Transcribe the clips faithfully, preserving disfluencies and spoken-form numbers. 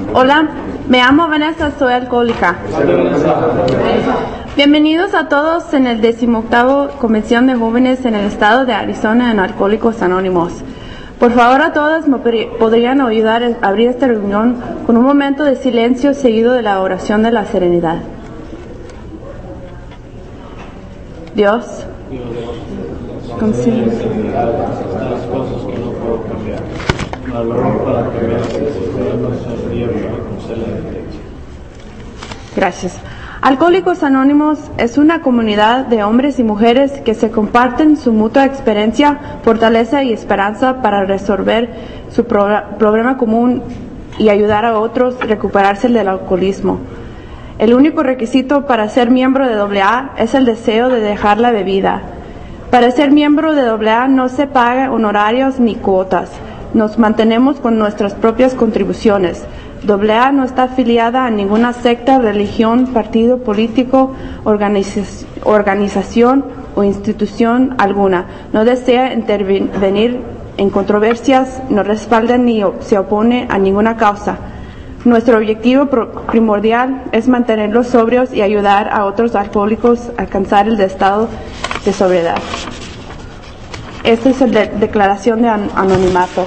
Hola, me llamo Vanessa, soy alcohólica. Bienvenidos a todos en el decimoctavo Convención de Jóvenes en el Estado de Arizona en Alcohólicos Anónimos. Por favor, a todos me podrían ayudar a abrir esta reunión con un momento de silencio seguido de la oración de la serenidad. Dios, concédeme las cosas que no puedo cambiar, valor para cambiar Gracias. Alcohólicos Anónimos es una comunidad de hombres y mujeres que se comparten su mutua experiencia, fortaleza y esperanza para resolver su pro- problema común y ayudar a otros a recuperarse del alcoholismo. El único requisito para ser miembro de doble A es el deseo de dejar la bebida. Para ser miembro de doble A no se paga honorarios ni cuotas. Nos mantenemos con nuestras propias contribuciones. doble A no está afiliada a ninguna secta, religión, partido político, organiza- organización o institución alguna. No desea intervenir en controversias, no respalda ni se opone a ninguna causa. Nuestro objetivo primordial es mantenerlos sobrios y ayudar a otros alcohólicos a alcanzar el estado de sobriedad. Esta es la de- declaración de an- anonimato.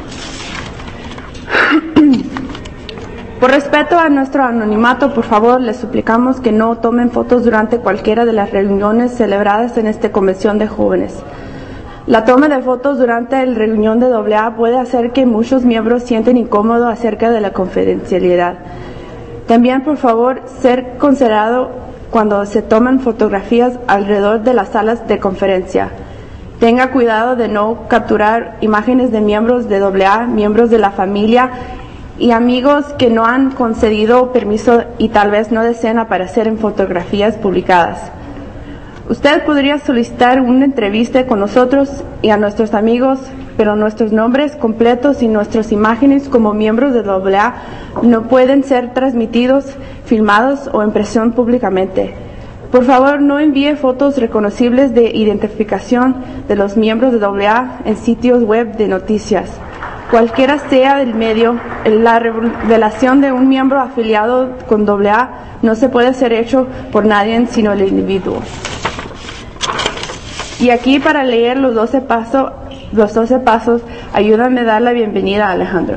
Por respeto a nuestro anonimato, por favor, les suplicamos que no tomen fotos durante cualquiera de las reuniones celebradas en esta convención de jóvenes. La toma de fotos durante la reunión de doble A puede hacer que muchos miembros sienten incómodo acerca de la confidencialidad. También, por favor, ser considerado cuando se toman fotografías alrededor de las salas de conferencia. Tenga cuidado de no capturar imágenes de miembros de doble A, miembros de la familia y amigos que no han concedido permiso y tal vez no deseen aparecer en fotografías publicadas. Usted podría solicitar una entrevista con nosotros y a nuestros amigos, pero nuestros nombres completos y nuestras imágenes como miembros de doble A no pueden ser transmitidos, filmados o impresión públicamente. Por favor, no envíe fotos reconocibles de identificación de los miembros de doble A en sitios web de noticias. Cualquiera sea el medio, la revelación de un miembro afiliado con doble A no se puede ser hecho por nadie sino el individuo. Y aquí para leer los doce pasos, los doce pasos, ayúdame a dar la bienvenida a Alejandro.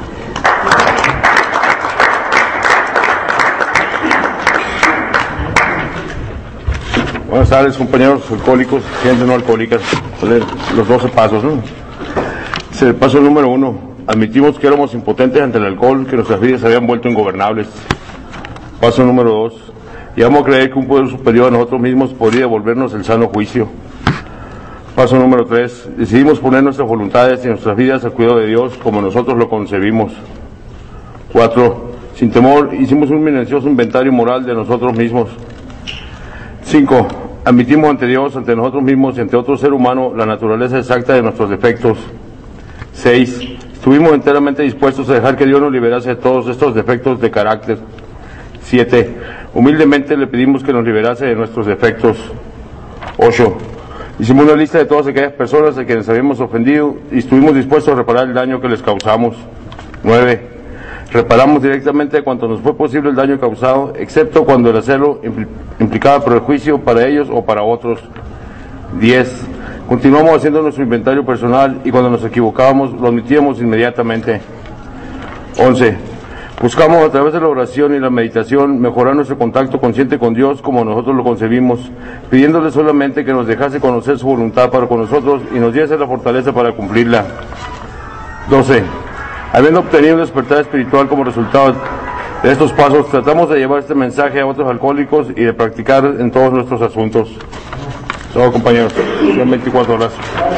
Buenas tardes, compañeros alcohólicos, gente no alcohólicas. Los doce pasos, ¿no? Es el paso número uno. Admitimos que éramos impotentes ante el alcohol, que nuestras vidas se habían vuelto ingobernables. Paso número dos. Llegamos a creer que un poder superior a nosotros mismos podría devolvernos el sano juicio. Paso número tres. Decidimos poner nuestras voluntades y nuestras vidas al cuidado de Dios como nosotros lo concebimos. Cuatro. Sin temor, hicimos un minucioso inventario moral de nosotros mismos. Cinco. Admitimos ante Dios, ante nosotros mismos y ante otro ser humano la naturaleza exacta de nuestros defectos. Seis. Estuvimos enteramente dispuestos a dejar que Dios nos liberase de todos estos defectos de carácter. Siete. Humildemente le pedimos que nos liberase de nuestros defectos. Ocho. Hicimos una lista de todas aquellas personas a quienes habíamos ofendido y estuvimos dispuestos a reparar el daño que les causamos. Nueve. Reparamos directamente cuanto nos fue posible el daño causado, excepto cuando el hacerlo implicaba perjuicio para ellos o para otros. Diez. Continuamos haciendo nuestro inventario personal y cuando nos equivocábamos lo admitíamos inmediatamente. Once. Buscamos a través de la oración y la meditación mejorar nuestro contacto consciente con Dios como nosotros lo concebimos, pidiéndole solamente que nos dejase conocer su voluntad para con nosotros y nos diese la fortaleza para cumplirla. Doce. Habiendo obtenido un despertar espiritual como resultado de estos pasos, tratamos de llevar este mensaje a otros alcohólicos y de practicar en todos nuestros asuntos. Todo, compañeros, son veinticuatro horas.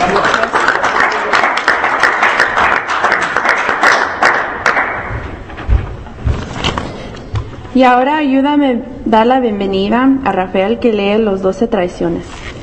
Y ahora ayúdame a dar la bienvenida a Rafael que lee los doce traiciones.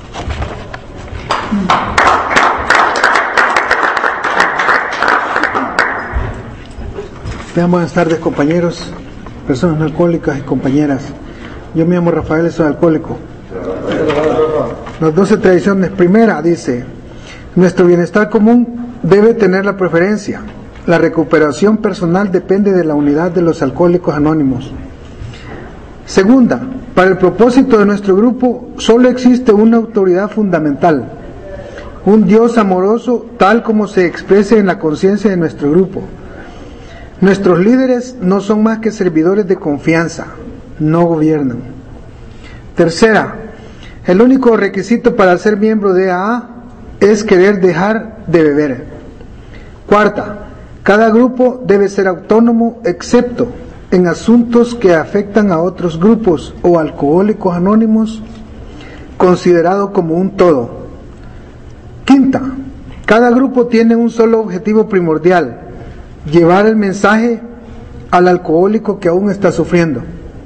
Bien, buenas tardes, compañeros, personas no alcohólicas y compañeras. Yo me llamo Rafael y soy alcohólico. Las doce tradiciones. Primera dice: nuestro bienestar común debe tener la preferencia. La recuperación personal depende de la unidad de los alcohólicos anónimos. Segunda, para el propósito de nuestro grupo solo existe una autoridad fundamental, un Dios amoroso tal como se expresa en la conciencia de nuestro grupo. Nuestros líderes no son más que servidores de confianza, no gobiernan. Tercera, el único requisito para ser miembro de A A es querer dejar de beber. Cuarta, cada grupo debe ser autónomo excepto en asuntos que afectan a otros grupos o alcohólicos anónimos, considerado como un todo. Quinta, cada grupo tiene un solo objetivo primordial: llevar el mensaje al alcohólico que aún está sufriendo.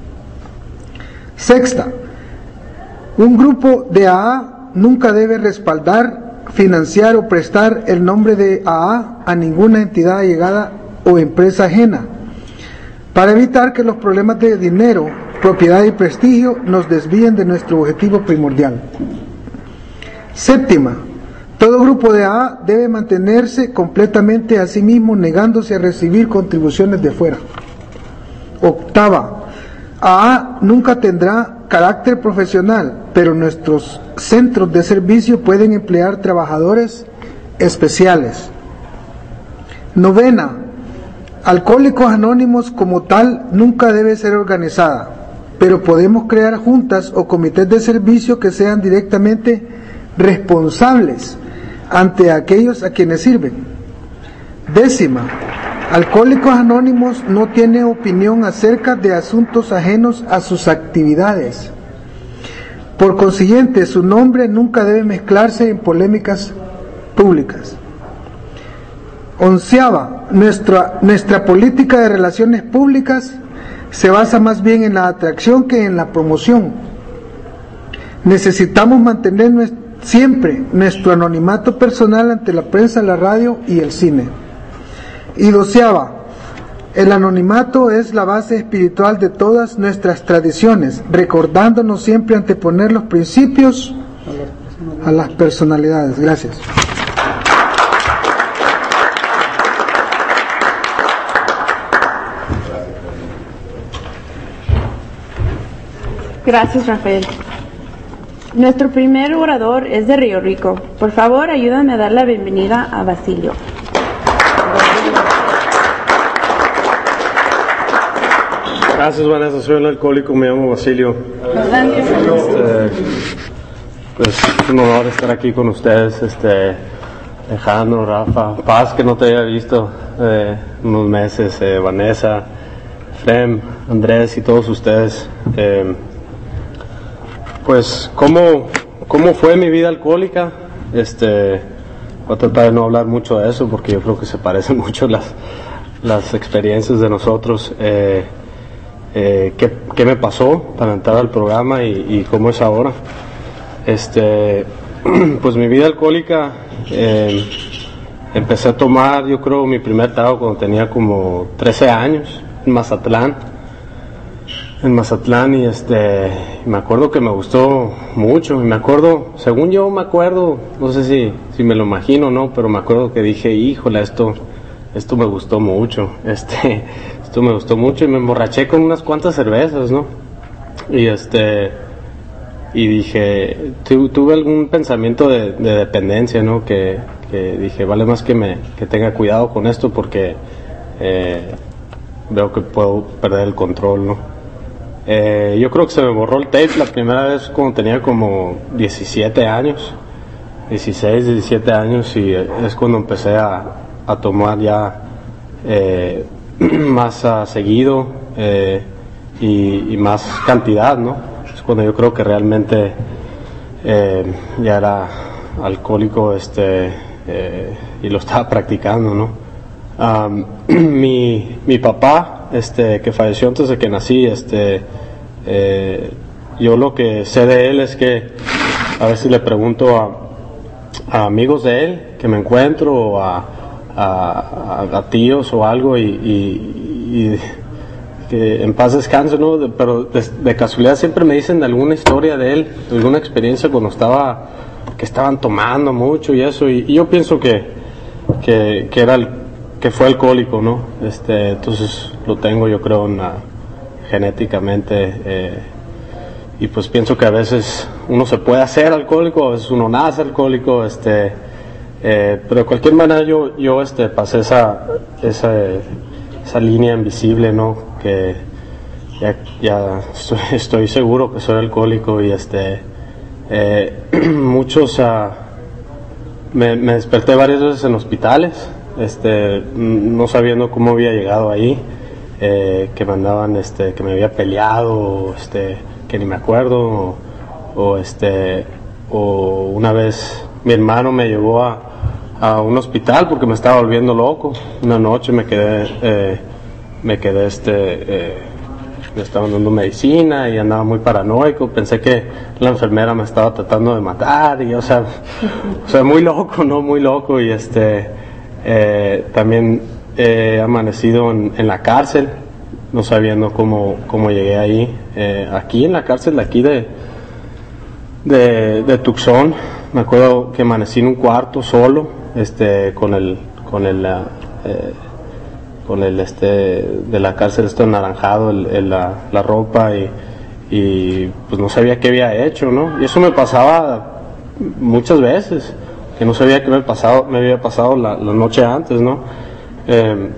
Sexta, un grupo de A A nunca debe respaldar, financiar o prestar el nombre de A A a ninguna entidad allegada o empresa ajena, para evitar que los problemas de dinero, propiedad y prestigio nos desvíen de nuestro objetivo primordial. Séptima, todo grupo de A A debe mantenerse completamente a sí mismo, negándose a recibir contribuciones de fuera. Octava, A A nunca tendrá carácter profesional, pero nuestros centros de servicio pueden emplear trabajadores especiales. Novena, Alcohólicos Anónimos como tal nunca debe ser organizada, pero podemos crear juntas o comités de servicio que sean directamente responsables ante aquellos a quienes sirven. Décima, Alcohólicos Anónimos no tiene opinión acerca de asuntos ajenos a sus actividades. Por consiguiente, su nombre nunca debe mezclarse en polémicas públicas. Onceava, nuestra, nuestra política de relaciones públicas se basa más bien en la atracción que en la promoción. Necesitamos mantener nuestro, siempre nuestro anonimato personal ante la prensa, la radio y el cine. Y doceava, el anonimato es la base espiritual de todas nuestras tradiciones, recordándonos siempre anteponer los principios a las personalidades. Gracias. Gracias, Rafael. Nuestro primer orador es de Río Rico. Por favor, ayúdame a dar la bienvenida a Basilio. Gracias, Vanessa. Soy un alcohólico, me llamo Basilio. Este, pues es un honor estar aquí con ustedes, este, Alejandro, Rafa, Paz, que no te había visto eh, unos meses, eh, Vanessa, Frem, Andrés y todos ustedes. Eh, pues, ¿cómo, ¿cómo fue mi vida alcohólica? Este, voy a tratar de no hablar mucho de eso porque yo creo que se parecen mucho las, las experiencias de nosotros. Eh, Eh, qué, qué me pasó para entrar al programa y, y cómo es ahora. Este, pues mi vida alcohólica, eh, empecé a tomar, yo creo, mi primer trago cuando tenía como trece años, en Mazatlán, en Mazatlán, y este, me acuerdo que me gustó mucho, y me acuerdo, según yo me acuerdo, no sé si, si me lo imagino o no, pero me acuerdo que dije, híjole, esto, esto me gustó mucho, este, Esto me gustó mucho y me emborraché con unas cuantas cervezas, ¿no? Y este, y dije, tu, tuve algún pensamiento de, de dependencia, ¿no? Que, que dije, vale más que me, que tenga cuidado con esto porque eh, veo que puedo perder el control, ¿no? Eh, yo creo que se me borró el tape la primera vez cuando tenía como diecisiete años, dieciséis, diecisiete años, y es cuando empecé a, a tomar ya eh, más uh, seguido eh, y, y más cantidad, ¿no? Es cuando yo creo que realmente eh, ya era alcohólico, este eh, y lo estaba practicando, ¿no? Um, mi, mi papá, este, que falleció antes de que nací, este, eh, yo lo que sé de él es que a veces le pregunto a, a amigos de él que me encuentro o a A, a, a tíos o algo y, y, y que en paz descanse, ¿no? De, pero de, de casualidad siempre me dicen de alguna historia de él, de alguna experiencia cuando estaba, que estaban tomando mucho y eso, y, y yo pienso que, que, que era el, que fue alcohólico, ¿no? Este, entonces lo tengo, yo creo, una, genéticamente, eh, y pues pienso que a veces uno se puede hacer alcohólico, a veces uno nace alcohólico, este, eh, pero de cualquier manera yo, yo este, pasé esa, esa, esa línea invisible, ¿no? Que ya, ya estoy, estoy seguro que soy alcohólico y este, eh, muchos, uh, me, me desperté varias veces en hospitales, este, no sabiendo cómo había llegado ahí, eh, que me andaban, este, que me había peleado, o, este, que ni me acuerdo, o, o este, o una vez mi hermano me llevó a, a un hospital porque me estaba volviendo loco. Una noche me quedé, eh, me quedé, este, eh, me estaban dando medicina y andaba muy paranoico, pensé que la enfermera me estaba tratando de matar, y o sea, o sea, muy loco, ¿no? Muy loco, y este, eh, también he amanecido en, en la cárcel, no sabiendo cómo, cómo llegué ahí, eh, aquí en la cárcel de aquí de, de, de Tucson. Me acuerdo que amanecí en un cuarto solo, este, con el, con el, eh, con el, este, de la cárcel, esto anaranjado, el, el, la, la ropa, y, y pues no sabía qué había hecho, ¿no? Y eso me pasaba muchas veces, que no sabía qué me, pasado, me había pasado la, la noche antes, ¿no? Eh,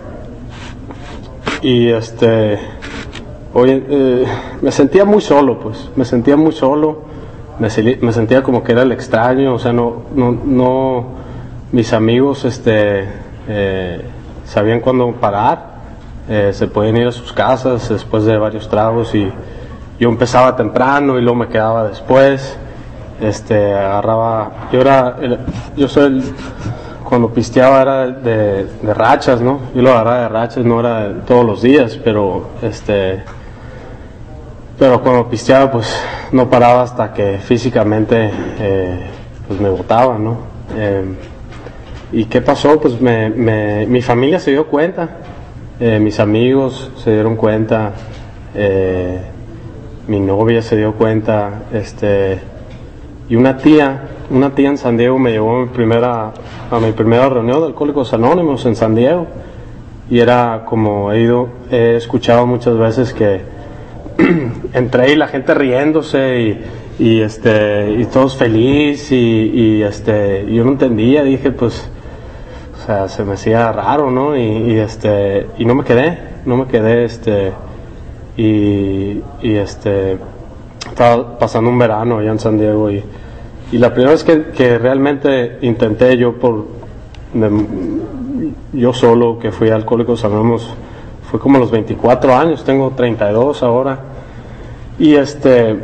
y este, oye, eh, me sentía muy solo, pues, me sentía muy solo, me, me sentía como que era el extraño, o sea, no, no, no, mis amigos, este, eh, sabían cuándo parar, eh, se podían ir a sus casas después de varios tragos, y yo empezaba temprano y luego me quedaba después, este, agarraba, yo era, el, yo soy el, cuando pisteaba era de, de rachas, ¿no? Yo lo agarraba de rachas, no era de todos los días, pero este, pero cuando pisteaba pues no paraba hasta que físicamente eh, pues me botaba, ¿no? Eh, ¿Y qué pasó? Pues me, me, mi familia se dio cuenta, eh, mis amigos se dieron cuenta, eh, mi novia se dio cuenta, este, y una tía, una tía en San Diego me llevó a mi primera, a mi primera reunión de Alcohólicos Anónimos en San Diego, y era como he ido, he escuchado muchas veces que entré y la gente riéndose y, y este, y todos felices, y, y este, yo no entendía, dije pues, o sea, se me hacía raro, ¿no? Y, y este, y no me quedé, no me quedé, este, y, y este, estaba pasando un verano allá en San Diego, y, y la primera vez que, que realmente intenté yo por, de, yo solo, que fui a Alcohólicos Anónimos, fue como a los veinticuatro años, tengo treinta y dos ahora, y este,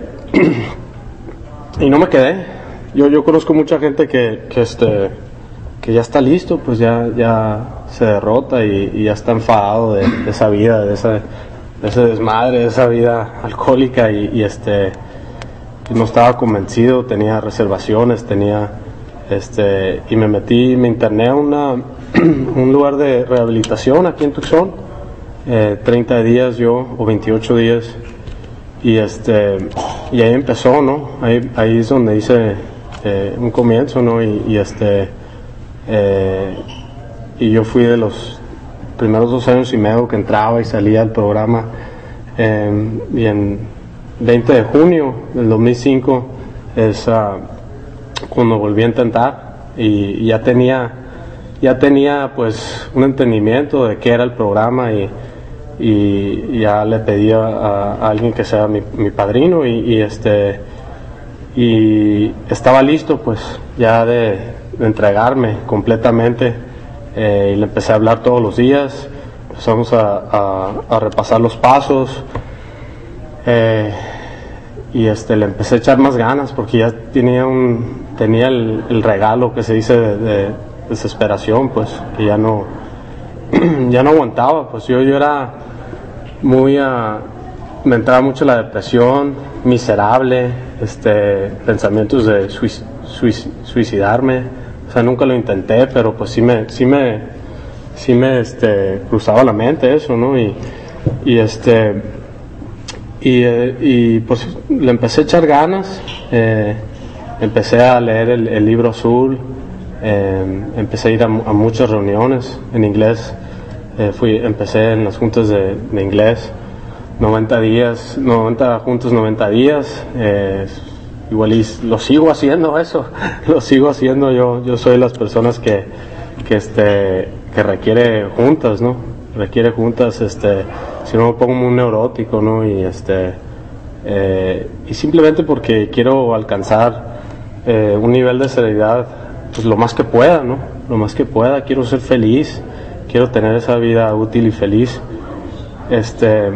y no me quedé. Yo, yo conozco mucha gente que, que este, que ya está listo, pues ya, ya se derrota y, y ya está enfadado de, de esa vida, de esa, de ese desmadre, de esa vida alcohólica, y, y este, no estaba convencido, tenía reservaciones, tenía, este, y me metí, me interné a una, un lugar de rehabilitación aquí en Tucson, eh, treinta días yo, o veintiocho días, y este, y ahí empezó, ¿no? Ahí, ahí es donde hice eh, un comienzo, ¿no? Y, y este, eh, y yo fui de los primeros dos años y medio que entraba y salía del programa, eh, y en veinte de junio del dos mil cinco es uh, cuando volví a intentar, y, y ya tenía ya tenía pues un entendimiento de qué era el programa, y, y ya le pedí a, a alguien que sea mi, mi padrino, y, y este y estaba listo pues ya de, de entregarme completamente, eh, y le empecé a hablar todos los días, empezamos a, a, a repasar los pasos, eh, y este le empecé a echar más ganas porque ya tenía un tenía el, el regalo que se dice de, de desesperación, pues que ya no ya no aguantaba, pues yo yo era muy uh, me entraba mucho la depresión, miserable, este pensamientos de suic, suic, suicidarme, o sea, nunca lo intenté, pero pues sí me sí me sí me este cruzaba la mente eso, ¿no? Y y este Y, eh, y pues le empecé a echar ganas, eh, empecé a leer el, el libro azul, eh, empecé a ir a, a muchas reuniones en inglés, eh, fui, empecé en las juntas de, de inglés, noventa días, noventa juntos, noventa días, eh, igual y lo sigo haciendo eso, lo sigo haciendo, yo, yo soy de las personas que, que este, que requiere juntas, ¿no? Requiere juntas, este, si no me pongo un neurótico, ¿no? Y este, eh, y simplemente porque quiero alcanzar eh, un nivel de serenidad, pues lo más que pueda, ¿no? Lo más que pueda, quiero ser feliz, quiero tener esa vida útil y feliz, este,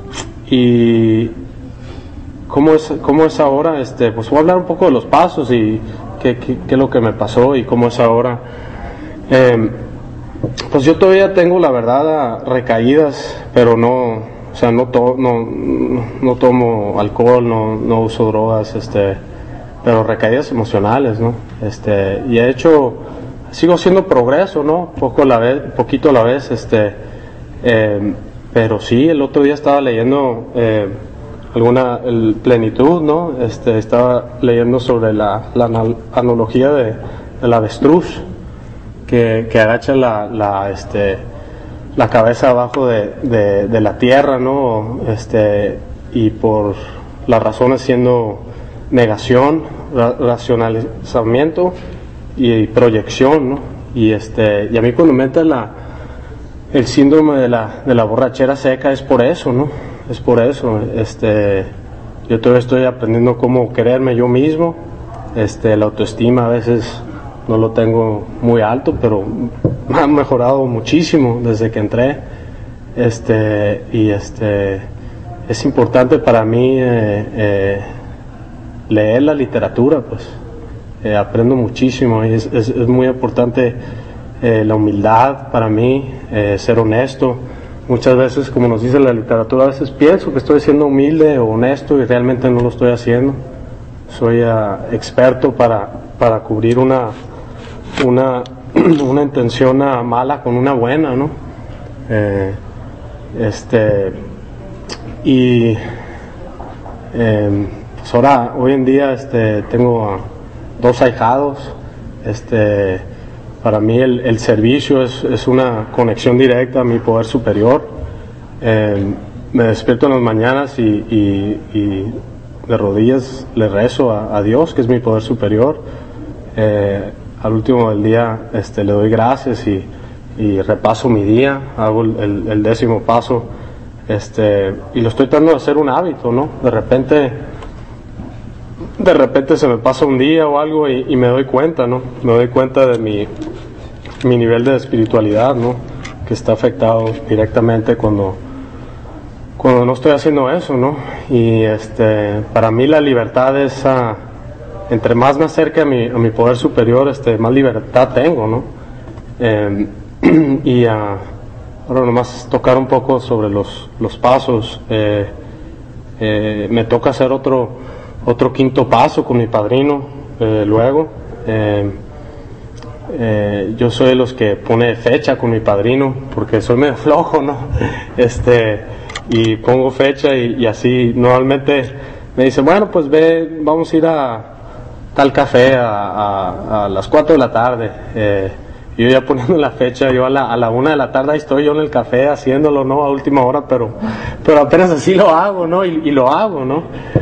y cómo es, cómo es ahora, este, pues voy a hablar un poco de los pasos y qué, qué, qué es lo que me pasó y cómo es ahora. Eh, pues yo todavía tengo, la verdad, recaídas, pero no, o sea, no, to, no, no tomo alcohol, no, no uso drogas, este, pero recaídas emocionales, ¿no? Este, y he hecho, sigo haciendo progreso, ¿no? Poco a la vez, poquito a la vez, este, eh, pero sí, el otro día estaba leyendo eh, alguna el plenitud, ¿no? Este, estaba leyendo sobre la, la analogía de, de la avestruz, que, que agacha la, la, este, la cabeza abajo de, de, de la tierra, ¿no? Este, y por las razones siendo negación, ra, racionalizamiento y proyección, ¿no? Y este, y a mí cuando me entra la el síndrome de la de la borrachera seca es por eso, ¿no? Es por eso, este, yo todavía estoy aprendiendo cómo quererme yo mismo, este, la autoestima a veces no lo tengo muy alto, pero me ha mejorado muchísimo desde que entré, este, y este, es importante para mí eh, eh, leer la literatura, pues, eh, aprendo muchísimo y es, es, es muy importante eh, la humildad para mí, eh, ser honesto. Muchas veces, como nos dice la literatura, a veces pienso que estoy siendo humilde o honesto y realmente no lo estoy haciendo. Soy uh, experto para, para cubrir una, una, una intención uh, mala con una buena, ¿no? Eh, este, y eh, pues ahora, hoy en día, este, tengo uh, dos ahijados. Este, para mí el, el servicio es, es una conexión directa a mi poder superior. Eh, me despierto en las mañanas y, y, y de rodillas le rezo a, a Dios, que es mi poder superior. Eh, al último del día este, le doy gracias y, y repaso mi día, hago el, el, el décimo paso, este, y lo estoy tratando de hacer un hábito, ¿no? De repente, de repente se me pasa un día o algo y, y me doy cuenta, ¿no? Me doy cuenta de mi, mi nivel de espiritualidad, ¿no? Que está afectado directamente cuando, cuando no estoy haciendo eso, ¿no? Y este, para mí la libertad es, uh, entre más me acerque a mi, a mi poder superior, este, más libertad tengo, ¿no? Eh, y uh, ahora nomás tocar un poco sobre los, los pasos. Eh, eh, me toca hacer otro, otro quinto paso con mi padrino, eh, luego. Eh, Eh, yo soy de los que pone fecha con mi padrino porque soy medio flojo, ¿no? Este, y pongo fecha y, y así normalmente me dice, bueno, pues ve, vamos a ir a tal café a, a, a las cuatro de la tarde. Eh, y yo ya poniendo la fecha, yo a la, a la una de la tarde ahí estoy yo en el café haciéndolo, ¿no? A última hora, pero, pero apenas así lo hago, ¿no? Y, y lo hago, ¿no?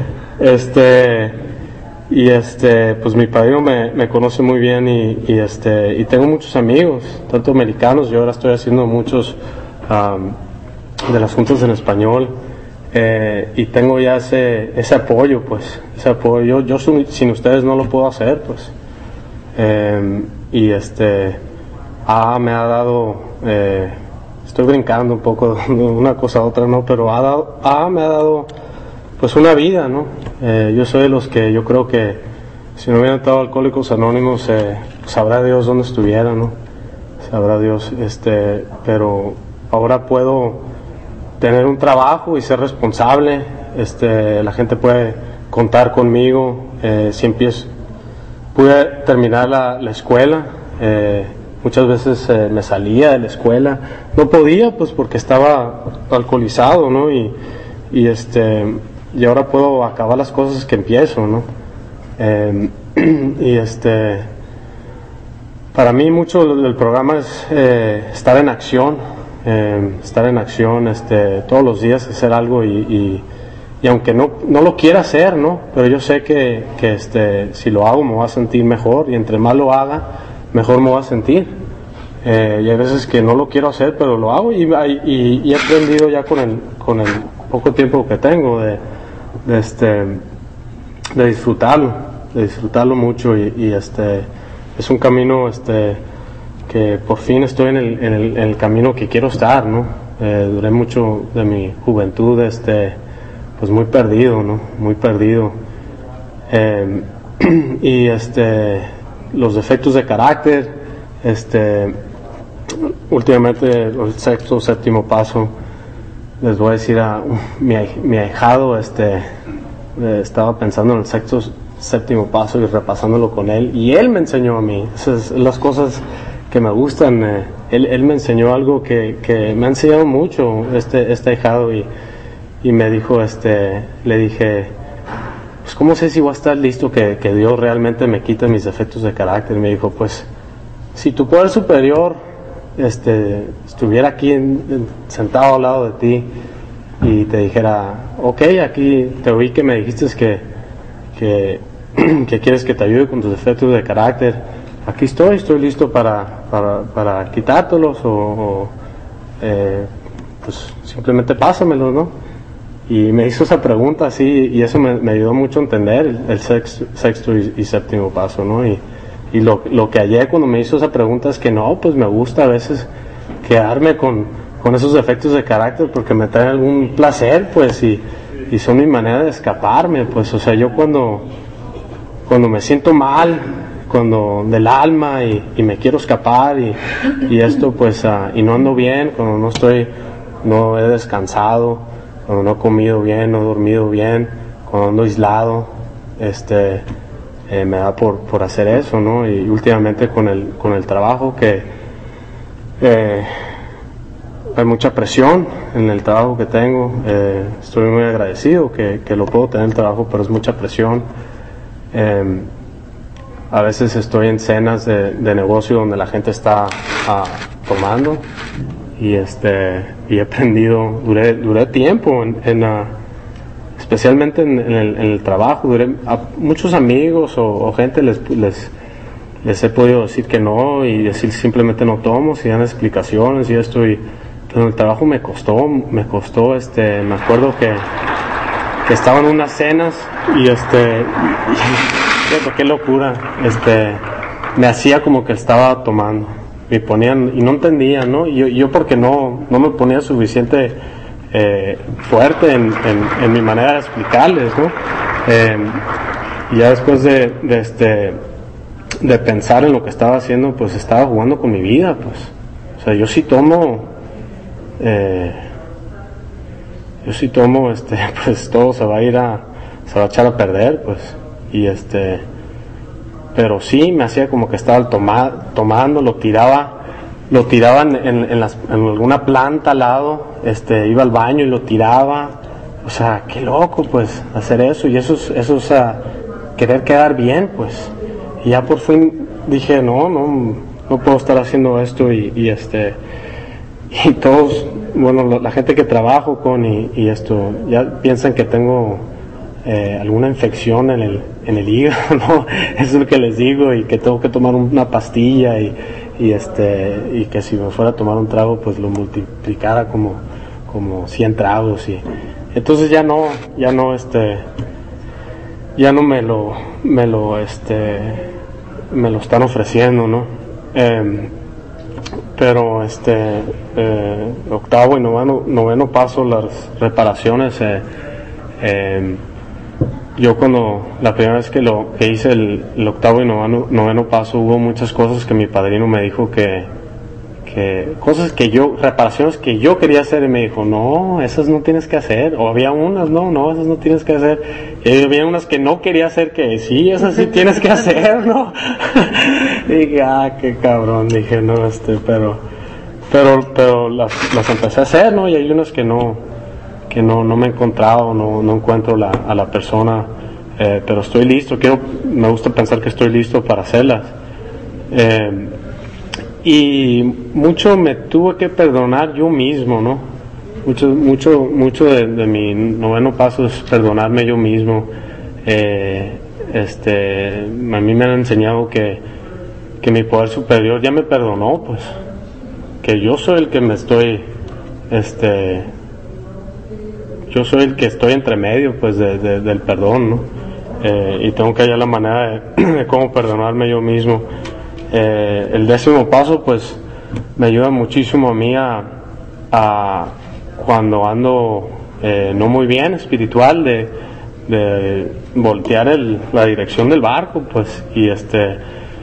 Este... Y este, pues mi padrino me, me conoce muy bien y, y este, y tengo muchos amigos, tanto americanos, yo ahora estoy haciendo muchos um, de las juntas en español, eh, y tengo ya ese, ese apoyo, pues, ese apoyo, yo, yo sin ustedes no lo puedo hacer, pues, eh, y este, ah, me ha dado, eh, estoy brincando un poco de una cosa a otra, ¿no? Pero ha dado, ah, me ha dado, pues una vida, ¿no? Eh, yo soy de los que yo creo que si no hubieran estado Alcohólicos Anónimos, eh, sabrá Dios dónde estuviera, ¿no? Sabrá Dios, este, pero ahora puedo tener un trabajo y ser responsable, este, la gente puede contar conmigo, eh, si empiezo, pude terminar la, la escuela, eh, muchas veces eh, me salía de la escuela, no podía, pues porque estaba alcoholizado, ¿no? Y, y este, y ahora puedo acabar las cosas que empiezo, ¿no? Eh, y este, para mí mucho del programa es eh, estar en acción, eh, estar en acción, este, todos los días hacer algo y, y, y aunque no, no lo quiera hacer, ¿no? Pero yo sé que, que este, si lo hago me voy a sentir mejor, y entre más lo haga, mejor me voy a sentir. Eh, y hay veces que no lo quiero hacer, pero lo hago, y, y, y he aprendido ya con el, con el poco tiempo que tengo de, de, este, de disfrutarlo, de disfrutarlo mucho, y, y este, es un camino este, que por fin estoy en el, en el, en el camino que quiero estar, ¿no? Eh, duré mucho de mi juventud este, pues muy perdido, ¿no? Muy perdido. Eh, y este, los defectos de carácter, este, últimamente el sexto, séptimo paso, les voy a decir a uh, mi, mi ahijado, este, eh, estaba pensando en el sexto, séptimo paso y repasándolo con él, y él me enseñó a mí, esas son las cosas que me gustan. eh, él, él me enseñó algo que, que me ha enseñado mucho este, este ahijado, y, y me dijo, este, le dije, pues cómo sé si voy a estar listo que, que Dios realmente me quite mis defectos de carácter. Me dijo, pues si tu poder superior este, estuviera aquí en, en, sentado al lado de ti y te dijera, ok, aquí te oí que me dijiste que, que, que quieres que te ayude con tus defectos de carácter, aquí estoy, estoy listo para, para, para quitártelos, o, o eh, pues simplemente pásamelos, ¿no? Y me hizo esa pregunta así, y eso me, me ayudó mucho a entender el, el sexto, sexto y, y séptimo paso, ¿no? Y, y lo, lo que hallé cuando me hizo esa pregunta es que no, pues me gusta a veces quedarme con, con esos defectos de carácter porque me traen algún placer, pues, y, y son mi manera de escaparme, pues. O sea, yo cuando, cuando me siento mal, cuando del alma, y, y me quiero escapar, y, y esto, pues, uh, y no ando bien, cuando no estoy, no he descansado, cuando no he comido bien, no he dormido bien, cuando ando aislado, este, eh, me da por, por hacer eso, ¿no? Y últimamente con el, con el trabajo, que eh, hay mucha presión en el trabajo que tengo, eh, estoy muy agradecido que, que lo puedo tener el trabajo, pero es mucha presión. Eh, a veces estoy en cenas de, de negocio donde la gente está ah, tomando, y este y he aprendido, duré duré tiempo en, en uh, especialmente en, en, el, en el trabajo, duré a muchos amigos o, o gente les, les les he podido decir que no, y decir simplemente no tomo, si dan explicaciones y esto, y pero en el trabajo me costó me costó este me acuerdo que que estaba en unas cenas, y este y, qué locura, este me hacía como que estaba tomando, me ponían y no entendía, ¿no? Y yo, yo porque no no me ponía suficiente eh, fuerte en, en, en mi manera de explicarles, ¿no? Eh, y ya después de, de este de pensar en lo que estaba haciendo, pues estaba jugando con mi vida, pues. O sea, yo sí tomo eh, yo sí tomo este pues todo se va a ir a se va a echar a perder, pues. Y este pero sí me hacía como que estaba toma, tomando, lo tiraba, lo tiraba en, en, en, las, en alguna planta al lado, este, iba al baño y lo tiraba, o sea, qué loco, pues, hacer eso, y eso es, eso es uh, querer quedar bien, pues, y ya por fin dije, no, no, no puedo estar haciendo esto, y, y este, y todos, bueno, la, la gente que trabajo con y, y esto, ya piensan que tengo Eh, alguna infección en el en el hígado, ¿no? Eso es lo que les digo, y que tengo que tomar una pastilla, y, y este y que si me fuera a tomar un trago, pues lo multiplicara como como cien tragos, y entonces ya no ya no este ya no me lo me lo este me lo están ofreciendo, ¿no? Eh, pero este eh, octavo y noveno noveno paso, las reparaciones. eh, eh, Yo cuando la primera vez que lo que hice el, el octavo y noveno, noveno paso, hubo muchas cosas que mi padrino me dijo que, que cosas que yo, reparaciones que yo quería hacer, y me dijo, no, esas no tienes que hacer, o había unas, no, no, esas no tienes que hacer, y había unas que no quería hacer, que sí, esas sí tienes que hacer, ¿no? Y dije, ah, qué cabrón, dije, no, este, pero, pero, pero las, las empecé a hacer, ¿no? Y hay unas que no, que no, no me he encontrado, no, no encuentro la, a la persona, eh, pero estoy listo, quiero, me gusta pensar que estoy listo para hacerlas. Eh, y mucho me tuve que perdonar yo mismo, ¿no? Mucho, mucho, mucho de, de mi noveno paso es perdonarme yo mismo. Eh, este, a mí me han enseñado que, que mi poder superior ya me perdonó, pues, que yo soy el que me estoy, este, yo soy el que estoy entre medio, pues, de, de, del perdón, ¿no? Eh, y tengo que hallar la manera de, de cómo perdonarme yo mismo. Eh, el décimo paso, pues, me ayuda muchísimo a mí a, a cuando ando eh, no muy bien espiritual, de, de voltear el, la dirección del barco, pues, y este,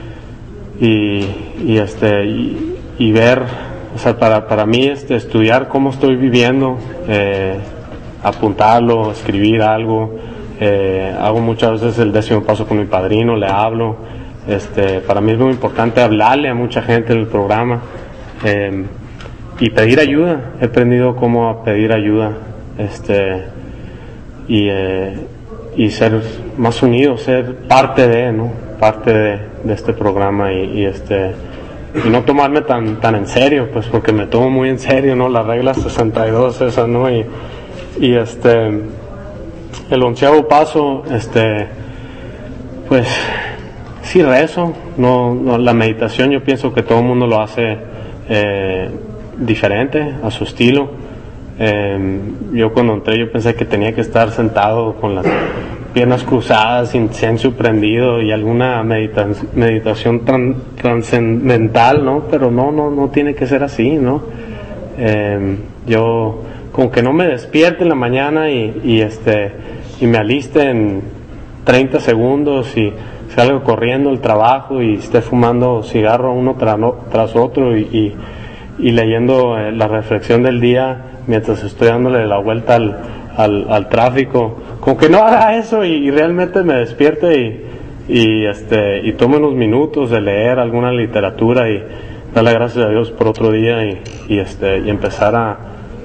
y, y este, y, y ver, o sea, para, para mí, este, estudiar cómo estoy viviendo, eh, apuntarlo, escribir algo. Eh, hago muchas veces el décimo paso con mi padrino, le hablo. Este, para mí es muy importante hablarle a mucha gente en el programa, eh, y pedir ayuda. He aprendido cómo a pedir ayuda, este, y, eh, y ser más unido, ser parte de, ¿no? Parte de, de este programa, y, y este, y no tomarme tan, tan en serio, pues, porque me tomo muy en serio, ¿no? La regla sesenta y dos esa, ¿no? Y, y este, el onceavo paso, este, pues, sí rezo, no, no, la meditación yo pienso que todo el mundo lo hace eh, diferente, a su estilo. Eh, yo cuando entré yo pensé que tenía que estar sentado con las piernas cruzadas, incienso prendido y alguna medita meditación tran trascendental, ¿no? Pero no, no, no tiene que ser así, ¿no? Eh, yo como que no me despierte en la mañana y, y este y me aliste en treinta segundos y salgo corriendo al trabajo y esté fumando cigarro uno tras, tras otro y, y, y leyendo eh, la reflexión del día mientras estoy dándole la vuelta al, al, al tráfico, como que no haga eso y, y realmente me despierte y, y este y tome unos minutos de leer alguna literatura y darle gracias a Dios por otro día y, y este y empezar a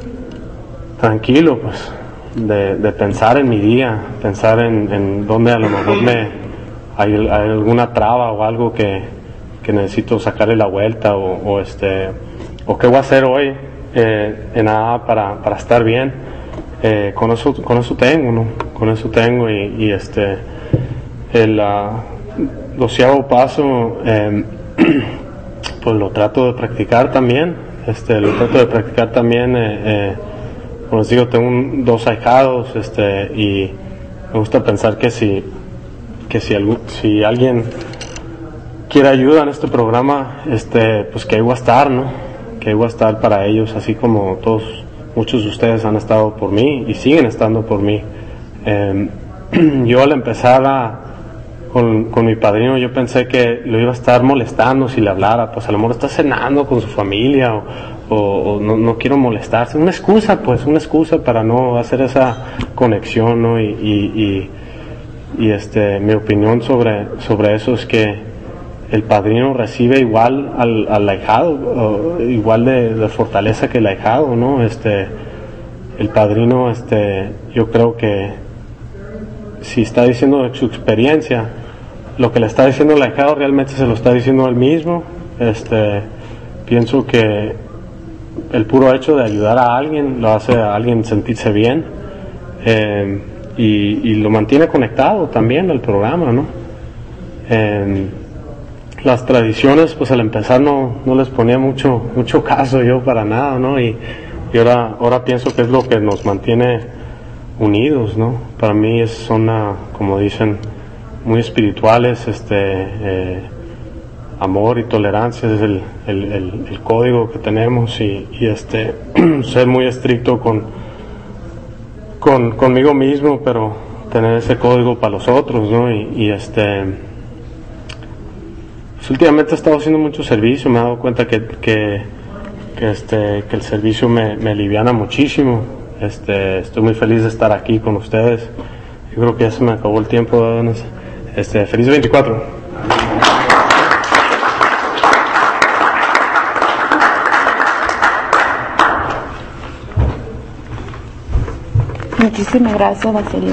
tranquilo, pues, de, de pensar en mi día, pensar en, en dónde a lo mejor me hay, hay alguna traba o algo que, que necesito sacarle la vuelta o, o este o qué voy a hacer hoy eh, en nada para, para estar bien. Eh, con eso con eso tengo, ¿no? Con eso tengo y, y este el uh, doceavo paso, eh, pues lo trato de practicar también, este lo trato de practicar también. Eh, eh, como les digo, tengo un, dos ahijados, este y me gusta pensar que si que si, algún, si alguien quiere ayuda en este programa, este pues que ahí voy a estar, ¿no? Que ahí voy a estar para ellos, así como todos, muchos de ustedes han estado por mí y siguen estando por mí. Eh, yo al empezar a, con, con mi padrino, yo pensé que lo iba a estar molestando si le hablara, pues a lo mejor está cenando con su familia o, o, o no, no quiero molestarse, una excusa, pues una excusa para no hacer esa conexión, ¿no? Y, y, y Y este, mi opinión sobre, sobre eso es que el padrino recibe igual al, al ahijado, igual de, de fortaleza que el ahijado, ¿no? Este, el padrino, este, yo creo que si está diciendo de su experiencia, lo que le está diciendo el ahijado realmente se lo está diciendo él mismo. Este, pienso que el puro hecho de ayudar a alguien lo hace a alguien sentirse bien. Eh, Y, y lo mantiene conectado también al programa, ¿no? Eh, las tradiciones, pues al empezar no, no les ponía mucho mucho caso yo para nada, ¿no? Y, y ahora ahora pienso que es lo que nos mantiene unidos, ¿no? Para mí es, son, una, como dicen, muy espirituales, este eh, amor y tolerancia es el, el, el, el código que tenemos y, y este ser muy estricto con Con, conmigo mismo, pero tener ese código para los otros, ¿no? Y, y este, pues últimamente he estado haciendo mucho servicio, me he dado cuenta que, que, que este, que el servicio me, me aliviana muchísimo. Este, estoy muy feliz de estar aquí con ustedes. Yo creo que ya se me acabó el tiempo, ¿no? Este, feliz veinticuatro. Muchísimas gracias, Basilio.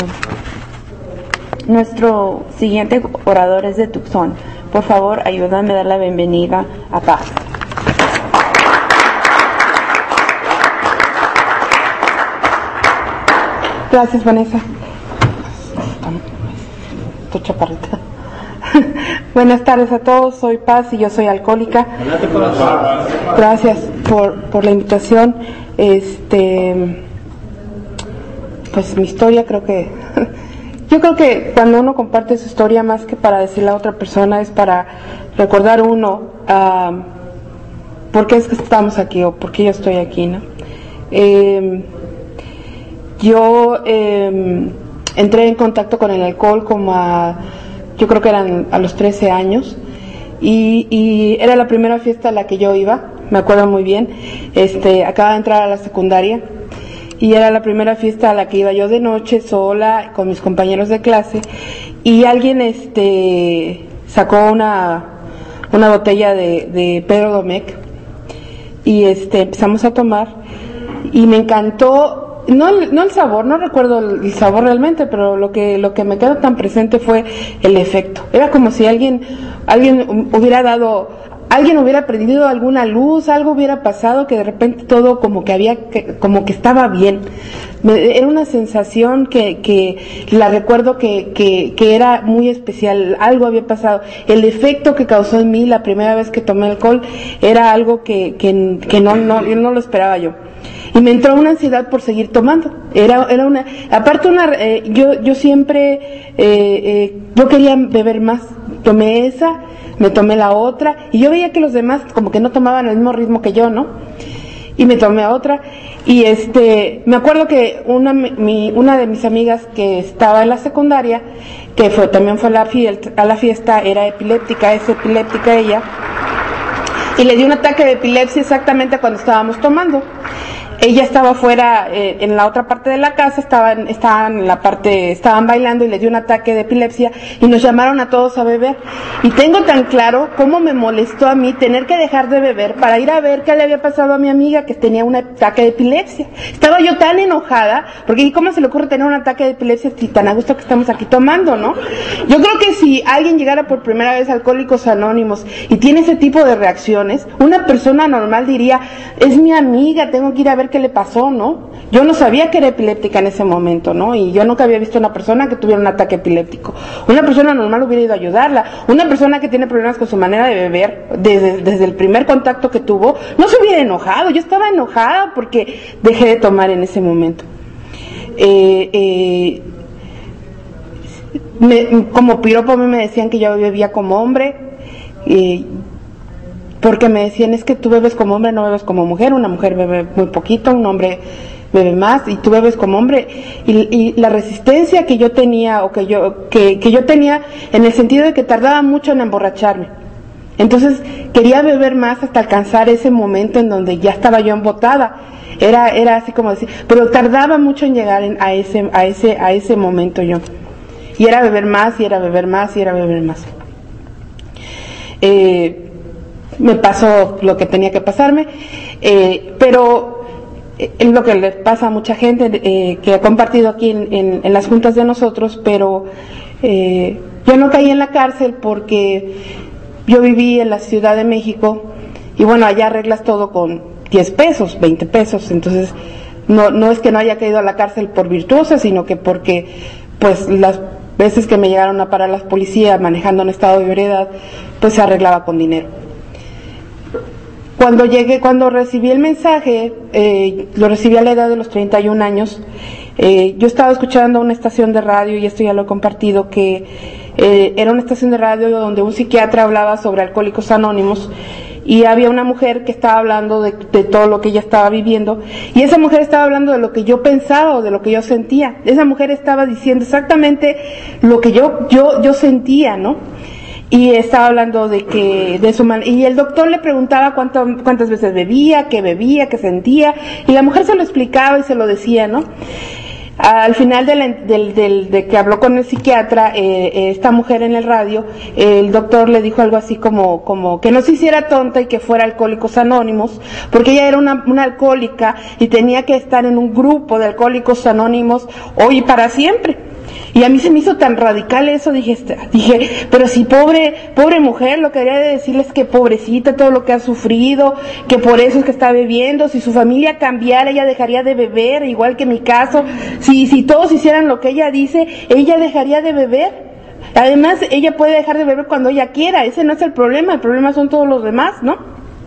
Nuestro siguiente orador es de Tucson. Por favor, ayúdame a dar la bienvenida a Paz. Gracias, Vanessa. Tu chaparrita. Buenas tardes a todos, soy Paz y yo soy alcohólica. Gracias por, por la invitación. Este, pues mi historia creo que, yo creo que cuando uno comparte su historia, más que para decirle a otra persona, es para recordar uno uh, por qué es que estamos aquí o por qué yo estoy aquí, ¿no? Eh, yo eh, entré en contacto con el alcohol como a, yo creo que eran a los trece años, y, y era la primera fiesta a la que yo iba, me acuerdo muy bien. Este, acababa de entrar a la secundaria y era la primera fiesta a la que iba yo de noche, sola, con mis compañeros de clase, y alguien este sacó una, una botella de, de Pedro Domecq, y este empezamos a tomar, y me encantó. No, no el sabor, no recuerdo el sabor realmente, pero lo que lo que me quedó tan presente fue el efecto. Era como si alguien alguien hubiera dado, alguien hubiera prendido alguna luz, algo hubiera pasado, que de repente todo como que había, que, como que estaba bien. Me, era una sensación que, que la recuerdo que, que, que era muy especial, algo había pasado. El efecto que causó en mí la primera vez que tomé alcohol era algo que, que, que no, no, no lo esperaba yo. Y me entró una ansiedad por seguir tomando. Era, era una, aparte una, eh, yo, yo siempre, eh, eh, yo quería beber más. Tomé esa, me tomé la otra, y yo veía que los demás como que no tomaban el mismo ritmo que yo, ¿no? Y me tomé otra, y este, me acuerdo que una, mi, una de mis amigas que estaba en la secundaria, que fue, también fue a la fiesta, a la fiesta, era epiléptica, es epiléptica ella, y le dio un ataque de epilepsia exactamente cuando estábamos tomando. Ella estaba afuera, eh, en la otra parte de la casa, estaban, estaban en la parte, estaban bailando y le dio un ataque de epilepsia y nos llamaron a todos a beber. Y tengo tan claro cómo me molestó a mí tener que dejar de beber para ir a ver qué le había pasado a mi amiga que tenía un ataque de epilepsia. Estaba yo tan enojada, porque ¿cómo se le ocurre tener un ataque de epilepsia si tan a gusto que estamos aquí tomando, no? Yo creo que si alguien llegara por primera vez a Alcohólicos Anónimos y tiene ese tipo de reacciones, una persona normal diría, es mi amiga, tengo que ir a ver qué le pasó, ¿no? Yo no sabía que era epiléptica en ese momento, ¿no? Y yo nunca había visto una persona que tuviera un ataque epiléptico. Una persona normal hubiera ido a ayudarla. Una persona que tiene problemas con su manera de beber, desde, desde el primer contacto que tuvo, no se hubiera enojado. Yo estaba enojada porque dejé de tomar en ese momento. Eh, eh, me, como piropo a mí me decían que yo bebía como hombre, eh, porque me decían, es que tú bebes como hombre, no bebes como mujer. Una mujer bebe muy poquito, un hombre bebe más, y tú bebes como hombre. Y, y la resistencia que yo tenía, o que yo, que, que yo tenía en el sentido de que tardaba mucho en emborracharme. Entonces quería beber más hasta alcanzar ese momento en donde ya estaba yo embotada. Era, era así como decir, pero tardaba mucho en llegar en, a ese, a ese, a ese momento yo. Y era beber más, y era beber más, y era beber más. Eh, me pasó lo que tenía que pasarme, eh, pero es lo que le pasa a mucha gente eh, que ha compartido aquí en, en, en las juntas de nosotros, pero eh, yo no caí en la cárcel porque yo viví en la Ciudad de México, y bueno, allá arreglas todo con diez pesos, veinte pesos, entonces no, no es que no haya caído a la cárcel por virtuosa, sino que porque pues las veces que me llegaron a parar las policías manejando en estado de ebriedad, pues se arreglaba con dinero. Cuando llegué, cuando recibí el mensaje, eh, lo recibí a la edad de los treinta y un años, eh, yo estaba escuchando una estación de radio, y esto ya lo he compartido, que eh, era una estación de radio donde un psiquiatra hablaba sobre Alcohólicos Anónimos, y había una mujer que estaba hablando de, de todo lo que ella estaba viviendo, y esa mujer estaba hablando de lo que yo pensaba o de lo que yo sentía. Esa mujer estaba diciendo exactamente lo que yo, yo, yo sentía, ¿no? Y estaba hablando de que, de su man- y el doctor le preguntaba cuánto, cuántas veces bebía, qué bebía, qué sentía, y la mujer se lo explicaba y se lo decía, ¿no? Al final de, la, del, del, de que habló con el psiquiatra, eh, esta mujer en el radio, eh, el doctor le dijo algo así como, como que no se hiciera tonta y que fuera Alcohólicos Anónimos, porque ella era una, una alcohólica y tenía que estar en un grupo de Alcohólicos Anónimos hoy y para siempre. Y a mí se me hizo tan radical eso, dije, dije, pero si pobre, pobre mujer, lo que debería de decirles es que pobrecita todo lo que ha sufrido, que por eso es que está bebiendo, si su familia cambiara, ella dejaría de beber, igual que mi caso, si, si todos hicieran lo que ella dice, ella dejaría de beber. Además, ella puede dejar de beber cuando ella quiera, ese no es el problema, el problema son todos los demás, ¿no?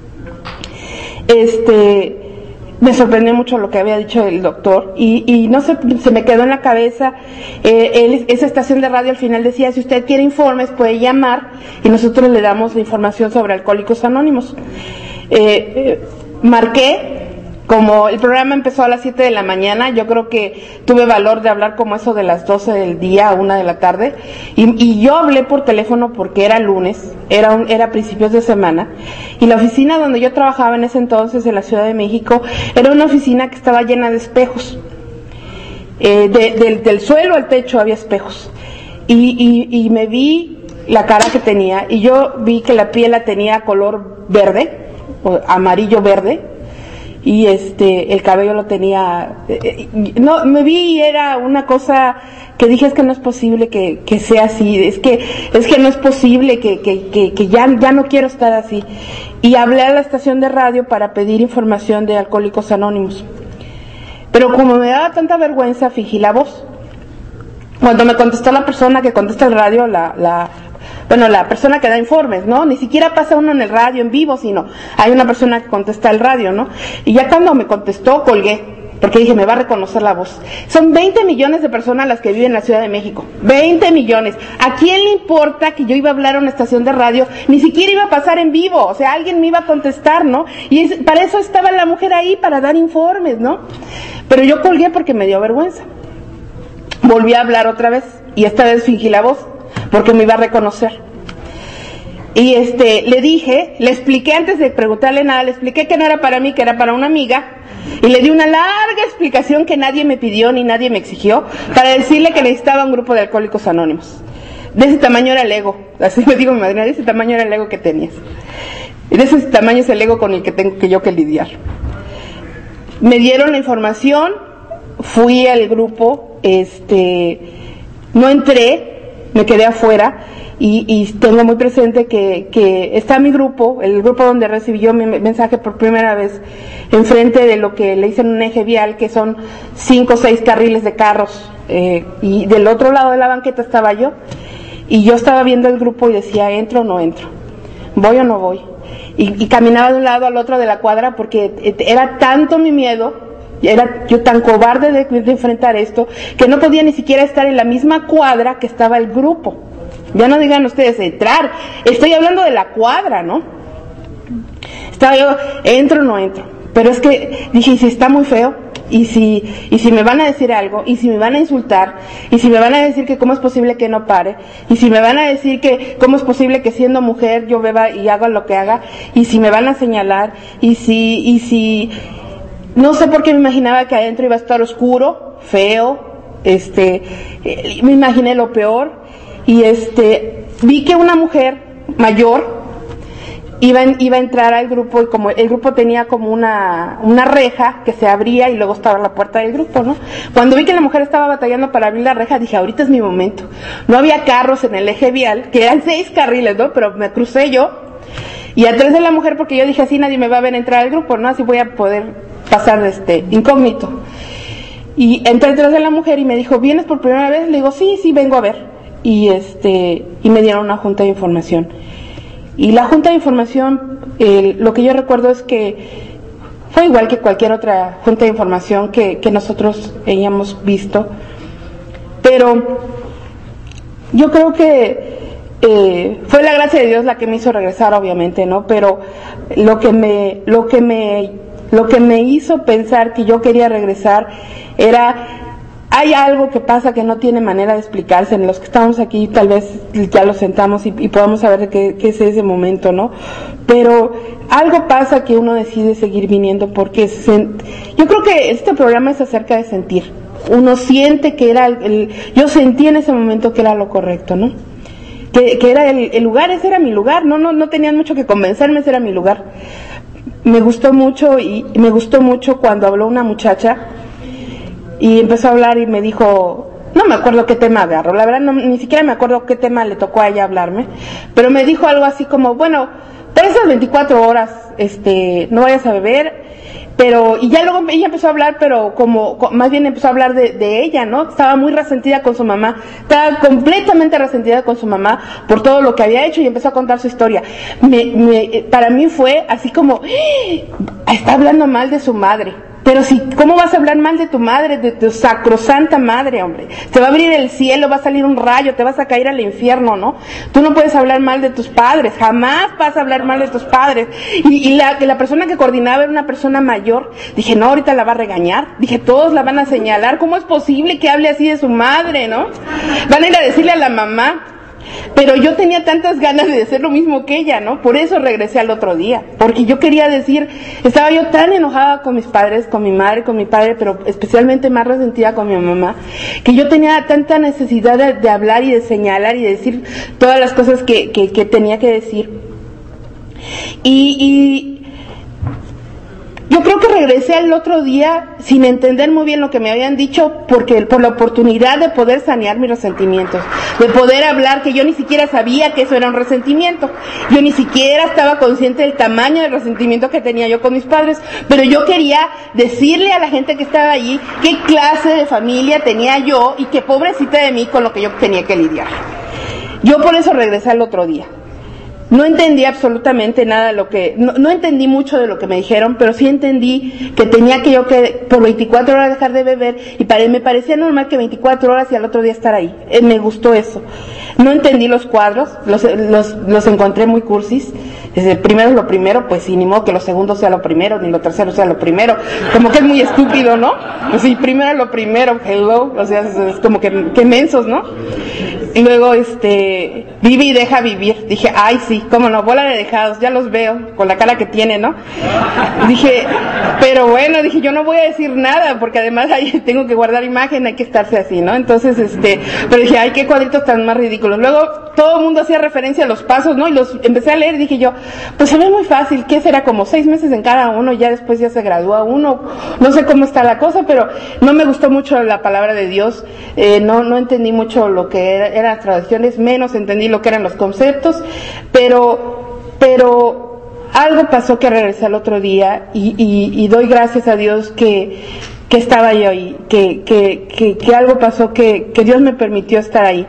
Este... Me sorprendió mucho lo que había dicho el doctor y, y no sé, se me quedó en la cabeza, eh, él, esa estación de radio al final decía, si usted quiere informes puede llamar y nosotros le damos la información sobre Alcohólicos Anónimos. Eh, eh, marqué, como el programa empezó a las siete de la mañana, yo creo que tuve valor de hablar como eso de las doce del día a una de la tarde y, y yo hablé por teléfono porque era lunes, era, un, era principios de semana y la oficina donde yo trabajaba en ese entonces en la Ciudad de México era una oficina que estaba llena de espejos, eh, de, de, del suelo al techo había espejos y, y, y me vi la cara que tenía y yo vi que la piel la tenía color verde, o amarillo verde, y este el cabello lo tenía eh, no me vi y era una cosa que dije, es que no es posible que, que sea así, es que es que no es posible que, que, que, que ya, ya no quiero estar así, y hablé a la estación de radio para pedir información de Alcohólicos Anónimos, pero como me daba tanta vergüenza fingí la voz. Cuando me contestó la persona que contesta el radio, la, la bueno, la persona que da informes, ¿no? Ni siquiera pasa uno en el radio en vivo, sino hay una persona que contesta el radio, ¿no? Y ya cuando me contestó, colgué, porque dije, me va a reconocer la voz. Son veinte millones de personas las que viven en la Ciudad de México. veinte millones. ¿A quién le importa que yo iba a hablar a una estación de radio? Ni siquiera iba a pasar en vivo, o sea, alguien me iba a contestar, ¿no? Y es, para eso estaba la mujer ahí, para dar informes, ¿no? Pero yo colgué porque me dio vergüenza. Volví a hablar otra vez, y esta vez fingí la voz, porque me iba a reconocer. Y este, le dije, le expliqué antes de preguntarle nada, le expliqué que no era para mí, que era para una amiga, y le di una larga explicación que nadie me pidió ni nadie me exigió, para decirle que necesitaba un grupo de Alcohólicos Anónimos. De ese tamaño era el ego, así me digo mi madrina, de ese tamaño era el ego que tenías. Y de ese tamaño es el ego con el que tengo que yo que lidiar. Me dieron la información, fui al grupo, este, no entré, me quedé afuera, y, y tengo muy presente que, que está mi grupo, el grupo donde recibí yo mi mensaje por primera vez, enfrente de lo que le dicen un eje vial, que son cinco o seis carriles de carros, eh, y del otro lado de la banqueta estaba yo, y yo estaba viendo el grupo y decía, ¿entro o no entro? ¿Voy o no voy? Y, y caminaba de un lado al otro de la cuadra porque era tanto mi miedo, era yo tan cobarde de, de enfrentar esto, que no podía ni siquiera estar en la misma cuadra que estaba el grupo. Ya no digan ustedes entrar, estoy hablando de la cuadra, ¿no? Estaba yo, entro o no entro, pero es que dije, y si está muy feo, y si, y si me van a decir algo, y si me van a insultar, y si me van a decir que cómo es posible que no pare, y si me van a decir que cómo es posible que siendo mujer yo beba y haga lo que haga, y si me van a señalar, y si, y si, no sé por qué me imaginaba que adentro iba a estar oscuro, feo, este, eh, me imaginé lo peor, y este, vi que una mujer mayor iba, en, iba a entrar al grupo, y como el grupo tenía como una, una reja que se abría y luego estaba la puerta del grupo, ¿no? Cuando vi que la mujer estaba batallando para abrir la reja, dije, ahorita es mi momento. No había carros en el eje vial, que eran seis carriles, ¿no? Pero me crucé yo, y atrás de la mujer, porque yo dije, así nadie me va a ver entrar al grupo, ¿no? Así voy a poder pasar este, incógnito. Y entré detrás de la mujer y me dijo, ¿vienes por primera vez? Le digo, sí, sí, vengo a ver. Y este, y me dieron una junta de información. Y la junta de información, eh, lo que yo recuerdo es que fue igual que cualquier otra junta de información que, que nosotros hayamos visto. Pero yo creo que eh, fue la gracia de Dios la que me hizo regresar, obviamente, ¿no? Pero lo que me, lo que me, lo que me hizo pensar que yo quería regresar era, hay algo que pasa que no tiene manera de explicarse. En los que estamos aquí tal vez ya lo sentamos y, y podamos saber qué, qué es ese momento, ¿no? Pero algo pasa que uno decide seguir viniendo porque se, yo creo que este programa es acerca de sentir. Uno siente que era el, el, yo sentí en ese momento que era lo correcto, ¿no? Que, que era el, el lugar, ese era mi lugar, no, no, no tenían mucho que convencerme, ese era mi lugar. Me gustó mucho y me gustó mucho cuando habló una muchacha y empezó a hablar y me dijo, no me acuerdo qué tema agarró, la verdad no, ni siquiera me acuerdo qué tema le tocó a ella hablarme, pero me dijo algo así como, bueno, por esas veinticuatro horas, este, no vayas a beber, pero, y ya luego ella empezó a hablar, pero como, más bien empezó a hablar de, de ella, ¿no? Estaba muy resentida con su mamá, estaba completamente resentida con su mamá por todo lo que había hecho y empezó a contar su historia. Me, me, para mí fue así como, ¡ah! Está hablando mal de su madre. Pero si, ¿cómo vas a hablar mal de tu madre, de tu sacrosanta madre, hombre? Te va a abrir el cielo, va a salir un rayo, te vas a caer al infierno, ¿no? Tú no puedes hablar mal de tus padres, jamás vas a hablar mal de tus padres. Y, y la, la persona que coordinaba era una persona mayor. Dije, no, ahorita la va a regañar. Dije, todos la van a señalar. ¿Cómo es posible que hable así de su madre, no? Van a ir a decirle a la mamá. Pero yo tenía tantas ganas de hacer lo mismo que ella, ¿no? Por eso regresé al otro día, porque yo quería decir, estaba yo tan enojada con mis padres, con mi madre, con mi padre, pero especialmente más resentida con mi mamá, que yo tenía tanta necesidad de, de hablar y de señalar y de decir todas las cosas que, que, que tenía que decir. Y, y yo creo que regresé al otro día sin entender muy bien lo que me habían dicho, porque por la oportunidad de poder sanear mis resentimientos, de poder hablar, que yo ni siquiera sabía que eso era un resentimiento, yo ni siquiera estaba consciente del tamaño del resentimiento que tenía yo con mis padres, pero yo quería decirle a la gente que estaba allí qué clase de familia tenía yo y qué pobrecita de mí con lo que yo tenía que lidiar. Yo por eso regresé al otro día. No entendí absolutamente nada de lo que, no, no entendí mucho de lo que me dijeron, pero sí entendí que tenía que yo que por veinticuatro horas dejar de beber, y para, me parecía normal que veinticuatro horas y al otro día estar ahí. Eh, me gustó eso. No entendí los cuadros, los, los, los encontré muy cursis. Desde primero es lo primero, pues sí, ni modo que lo segundo sea lo primero, ni lo tercero sea lo primero. Como que es muy estúpido, ¿no? Pues sí, primero lo primero, hello, o sea, es, es como que, que mensos, ¿no? Y luego, este, vive y deja vivir. Dije, ay, sí, cómo no, bola de dejados, ya los veo, con la cara que tiene, ¿no? Dije, pero bueno, dije, yo no voy a decir nada, porque además ahí tengo que guardar imagen, hay que estarse así, ¿no? Entonces, este, pero dije, ay, qué cuadritos tan más ridículos. Luego, todo el mundo hacía referencia a los pasos, ¿no? Y los empecé a leer y dije yo, pues se ve muy fácil, ¿qué será? Como seis meses en cada uno, ya después ya se gradúa uno, no sé cómo está la cosa, pero no me gustó mucho la palabra de Dios, eh, no, no entendí mucho lo que era, eran las tradiciones, menos entendí lo que eran los conceptos, pero, pero algo pasó que regresé al otro día y, y, y doy gracias a Dios que, que estaba yo ahí, que, que, que, que algo pasó que, que Dios me permitió estar ahí.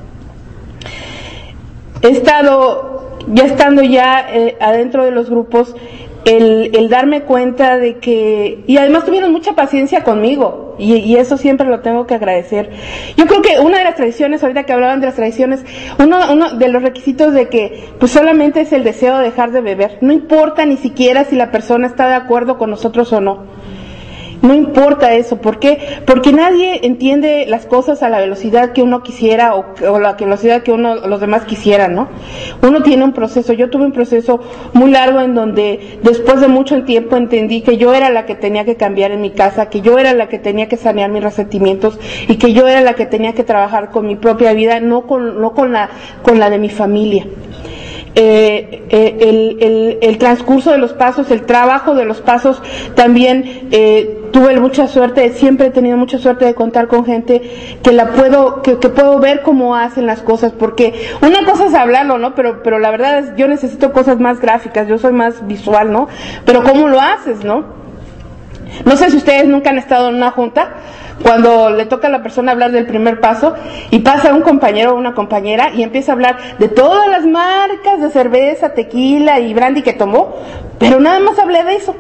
He estado, ya estando ya eh, adentro de los grupos, el, el darme cuenta de que, y además tuvieron mucha paciencia conmigo, y, y eso siempre lo tengo que agradecer. Yo creo que una de las tradiciones, ahorita que hablaban de las tradiciones, uno, uno de los requisitos de que, pues solamente es el deseo de dejar de beber, no importa ni siquiera si la persona está de acuerdo con nosotros o no. No importa eso, ¿por qué? Porque nadie entiende las cosas a la velocidad que uno quisiera o, o la velocidad que uno, los demás quisieran, ¿no? Uno tiene un proceso, yo tuve un proceso muy largo en donde después de mucho tiempo entendí que yo era la que tenía que cambiar en mi casa, que yo era la que tenía que sanear mis resentimientos y que yo era la que tenía que trabajar con mi propia vida, no con, no con la, con la de mi familia. Eh, eh, el, el, el transcurso de los pasos, el trabajo de los pasos, también eh, tuve mucha suerte, siempre he tenido mucha suerte de contar con gente que la puedo, que, que puedo ver cómo hacen las cosas, porque una cosa es hablarlo, ¿no? Pero, pero la verdad es, yo necesito cosas más gráficas, yo soy más visual, ¿no? Pero ¿cómo lo haces, no? No sé si ustedes nunca han estado en una junta, cuando le toca a la persona hablar del primer paso y pasa un compañero o una compañera y empieza a hablar de todas las marcas de cerveza, tequila y brandy que tomó, pero nada más hablé de eso.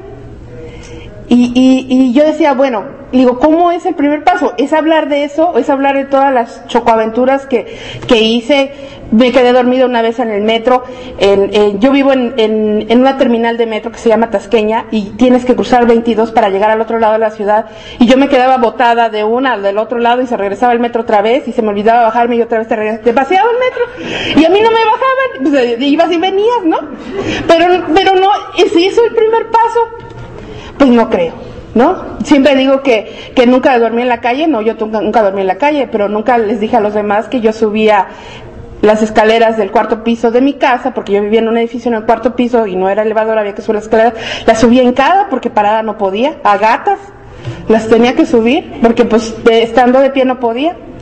Y, y, y yo decía, bueno, digo, ¿cómo es el primer paso? ¿Es hablar de eso? ¿Es hablar de todas las chocoaventuras que, que hice? Me quedé dormida una vez en el metro. En, en, yo vivo en, en, en una terminal de metro que se llama Tasqueña y tienes que cruzar veintidós para llegar al otro lado de la ciudad. Y yo me quedaba botada de una al del otro lado y se regresaba el metro otra vez y se me olvidaba bajarme y otra vez te regresaba. Te vaciaba el metro y a mí no me bajaban. Pues, ibas y venías, ¿no? Pero, pero no, ¿es eso el primer paso? Pues no creo, ¿no? Siempre digo que, que nunca dormí en la calle, no, yo nunca, nunca dormí en la calle, pero nunca les dije a los demás que yo subía las escaleras del cuarto piso de mi casa, porque yo vivía en un edificio en el cuarto piso y no era elevador, había que subir las escaleras, las subía en cada porque parada no podía, a gatas, las tenía que subir, porque pues de, estando de pie no podía.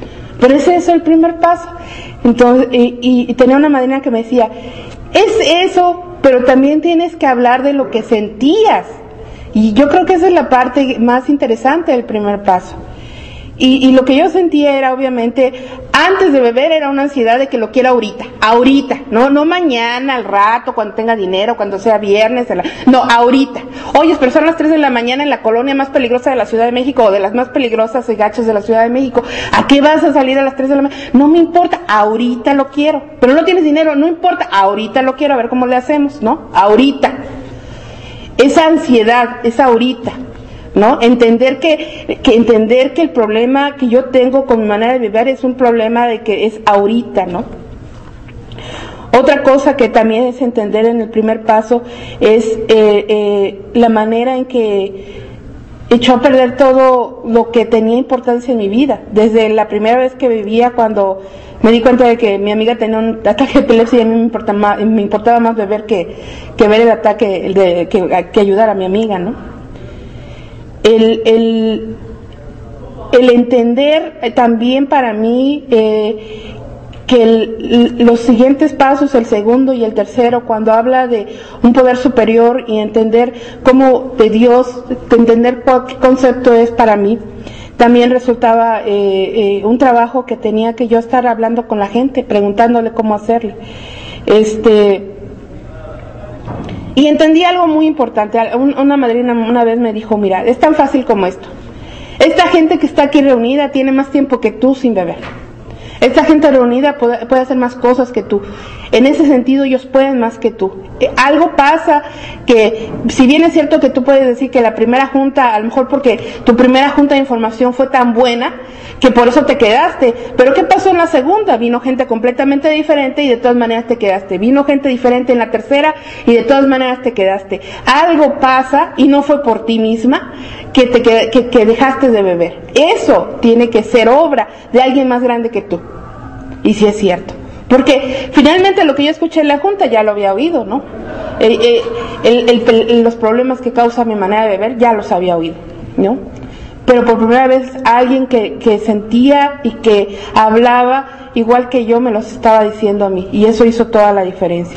pero es eso el primer paso. Entonces, y, y, y tenía una madrina que me decía, es eso, pero también tienes que hablar de lo que sentías. Y yo creo que esa es la parte más interesante del primer paso. Y, y lo que yo sentía era, obviamente, antes de beber era una ansiedad de que lo quiera ahorita, ahorita, no no mañana, al rato, cuando tenga dinero, cuando sea viernes, la, no, ahorita. Oye, pero son las tres de la mañana en la colonia más peligrosa de la Ciudad de México, o de las más peligrosas y gachas de la Ciudad de México. ¿A qué vas a salir a las tres de la mañana? No me importa, ahorita lo quiero. Pero no tienes dinero, no importa, ahorita lo quiero, a ver cómo le hacemos, ¿no? Ahorita. Esa ansiedad, es ahorita. ¿No? Entender que, que entender que el problema que yo tengo con mi manera de vivir es un problema de que es ahorita, ¿no? Otra cosa que también es entender en el primer paso es eh, eh, la manera en que echó a perder todo lo que tenía importancia en mi vida. Desde la primera vez que vivía, cuando me di cuenta de que mi amiga tenía un ataque de epilepsia y a mí me importaba más, me importaba más beber que, que ver el ataque, el de, que, que ayudar a mi amiga, ¿no? El, el, el entender también para mí eh, que el, los siguientes pasos, el segundo y el tercero, cuando habla de un poder superior y entender cómo de Dios, de entender qué concepto es para mí, también resultaba eh, eh, un trabajo que tenía que yo estar hablando con la gente, preguntándole cómo hacerlo. Este... Y entendí algo muy importante. Una madrina una vez me dijo, mira, es tan fácil como esto. Esta gente que está aquí reunida tiene más tiempo que tú sin beber. Esta gente reunida puede, puede hacer más cosas que tú. En ese sentido, ellos pueden más que tú. Eh, algo pasa que, si bien es cierto que tú puedes decir que la primera junta, a lo mejor porque tu primera junta de información fue tan buena, que por eso te quedaste. Pero ¿qué pasó en la segunda? Vino gente completamente diferente y de todas maneras te quedaste. Vino gente diferente en la tercera y de todas maneras te quedaste. Algo pasa, y no fue por ti misma, que, te, que, que, que dejaste de beber. Eso tiene que ser obra de alguien más grande que tú. Y sí es cierto. Porque finalmente lo que yo escuché en la junta ya lo había oído, ¿no? Eh, eh, el, el, el, los problemas que causa mi manera de beber ya los había oído, ¿no? Pero por primera vez alguien que, que sentía y que hablaba igual que yo me los estaba diciendo a mí, y eso hizo toda la diferencia.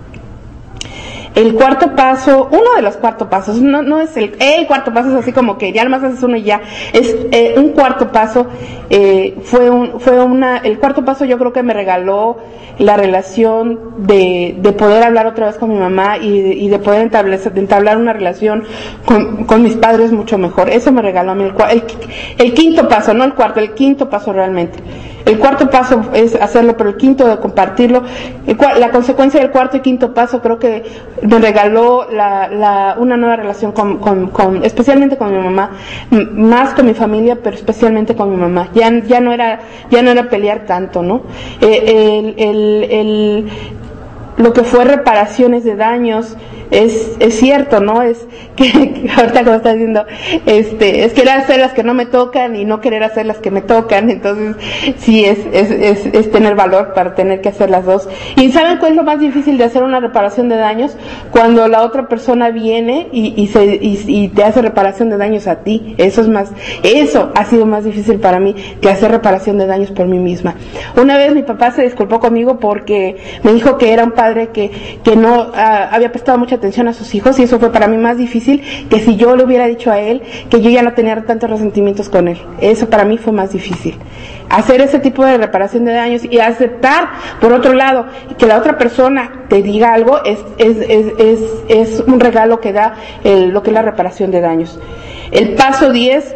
El cuarto paso, uno de los cuartos pasos, no, no es el, el cuarto paso, es así como que ya nomás haces uno y ya, es eh, un cuarto paso, eh, fue un, fue una, el cuarto paso yo creo que me regaló la relación de, de poder hablar otra vez con mi mamá y, y de poder entablar, de entablar una relación con, con mis padres mucho mejor. Eso me regaló a mí el, el, el quinto paso, no el cuarto, el quinto paso realmente. El cuarto paso es hacerlo, pero el quinto de compartirlo. El, la consecuencia del cuarto y quinto paso creo que me regaló la, la, una nueva relación con, con, con, especialmente con mi mamá, más con mi familia, pero especialmente con mi mamá. Ya, ya no era, ya no era pelear tanto, ¿no? Eh, el, el, el, lo que fue reparaciones de daños es, es cierto, ¿no? Es que, que ahorita como estás diciendo, este, es querer hacer las que no me tocan y no querer hacer las que me tocan. Entonces sí es, es, es, es tener valor para tener que hacer las dos. ¿Y saben cuál es lo más difícil de hacer una reparación de daños? Cuando la otra persona viene y, y se, y, y te hace reparación de daños a ti. Eso es más, eso ha sido más difícil para mí que hacer reparación de daños por mí misma. Una vez mi papá se disculpó conmigo porque me dijo que era un padre que, que no uh, había prestado mucha atención a sus hijos, y eso fue para mí más difícil que si yo le hubiera dicho a él que yo ya no tenía tantos resentimientos con él. Eso para mí fue más difícil. Hacer ese tipo de reparación de daños y aceptar, por otro lado, que la otra persona te diga algo es, es, es, es, es un regalo que da el, lo que es la reparación de daños. El paso diez,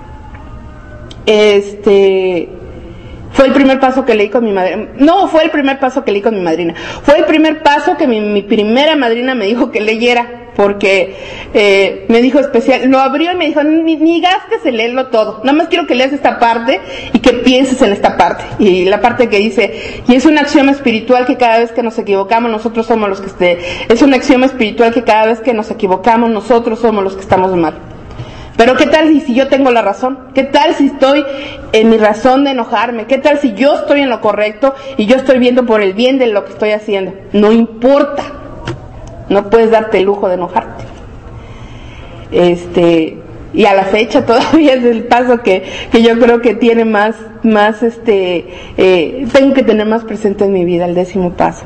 este... fue el primer paso que leí con mi madrina. No, fue el primer paso que leí con mi madrina. Fue el primer paso que mi, mi primera madrina me dijo que leyera, porque eh, me dijo especial, lo abrió y me dijo, ni, ni gastes en leerlo todo, nada más quiero que leas esta parte y que pienses en esta parte. Y la parte que dice, y es un axioma espiritual que cada vez que nos equivocamos nosotros somos los que esté, es un axioma espiritual que cada vez que nos equivocamos nosotros somos los que estamos mal. Pero ¿qué tal si, si yo tengo la razón? ¿Qué tal si estoy en mi razón de enojarme? ¿Qué tal si yo estoy en lo correcto y yo estoy viendo por el bien de lo que estoy haciendo? No importa. No puedes darte el lujo de enojarte. Este, y a la fecha todavía es el paso que, que yo creo que tiene más, más este, eh, tengo que tener más presente en mi vida, el décimo paso.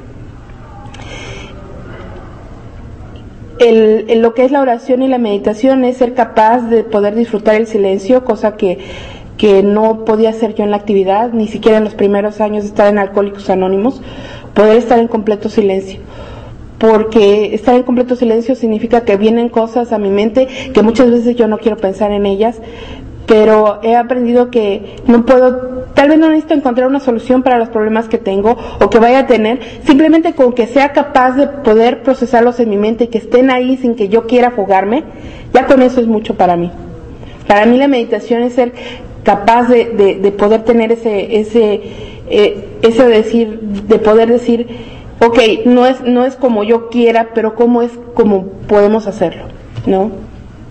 El, el, lo que es la oración y la meditación es ser capaz de poder disfrutar el silencio, cosa que, que no podía hacer yo en la actividad, ni siquiera en los primeros años de estar en Alcohólicos Anónimos, poder estar en completo silencio. Porque estar en completo silencio significa que vienen cosas a mi mente que muchas veces yo no quiero pensar en ellas, pero he aprendido que no puedo, tal vez no necesito encontrar una solución para los problemas que tengo o que vaya a tener, simplemente con que sea capaz de poder procesarlos en mi mente y que estén ahí sin que yo quiera fugarme, ya con eso es mucho para mí. Para mí la meditación es ser capaz de, de, de poder tener ese, ese, eh, ese decir, de poder decir, ok, no es, no es como yo quiera, pero cómo es como podemos hacerlo, ¿no?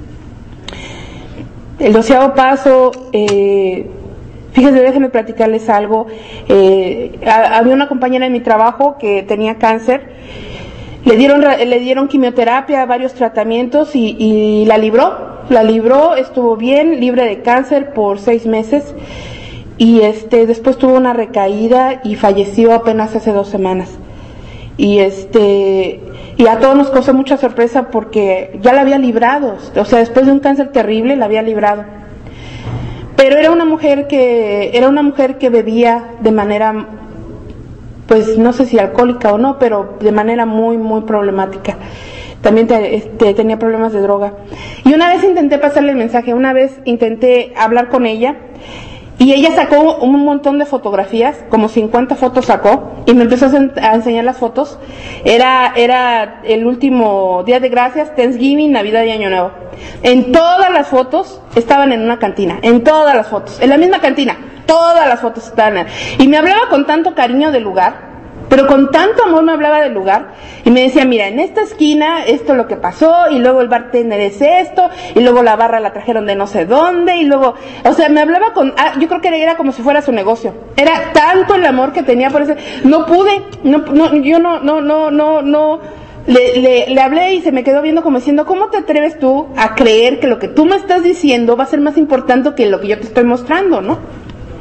El doceavo paso, eh, fíjense, déjenme platicarles algo. Eh, a, había una compañera en mi trabajo que tenía cáncer, le dieron, le dieron quimioterapia, varios tratamientos y, y la libró, la libró, estuvo bien, libre de cáncer por seis meses y este, después tuvo una recaída y falleció apenas hace dos semanas. Y este, y a todos nos causó mucha sorpresa porque ya la había librado, o sea, después de un cáncer terrible la había librado. Pero era una mujer que, era una mujer que bebía de manera, pues no sé si alcohólica o no, pero de manera muy, muy problemática. También te, este, tenía problemas de droga. Y una vez intenté pasarle el mensaje, una vez intenté hablar con ella, y ella sacó un montón de fotografías, como cincuenta fotos sacó, y me empezó a enseñar las fotos. Era, era el último día de gracias, Thanksgiving, Navidad y Año Nuevo. En todas las fotos estaban en una cantina, en todas las fotos, en la misma cantina, todas las fotos estaban. Y me hablaba con tanto cariño del lugar, pero con tanto amor me hablaba del lugar, y me decía, mira, en esta esquina, esto es lo que pasó, y luego el bartender es esto, y luego la barra la trajeron de no sé dónde, y luego, o sea, me hablaba con, ah, yo creo que era como si fuera su negocio, era tanto el amor que tenía por ese, no pude, no, no, yo no, no, no, no, no, le, le, le hablé y se me quedó viendo como diciendo, ¿cómo te atreves tú a creer que lo que tú me estás diciendo va a ser más importante que lo que yo te estoy mostrando, ¿no?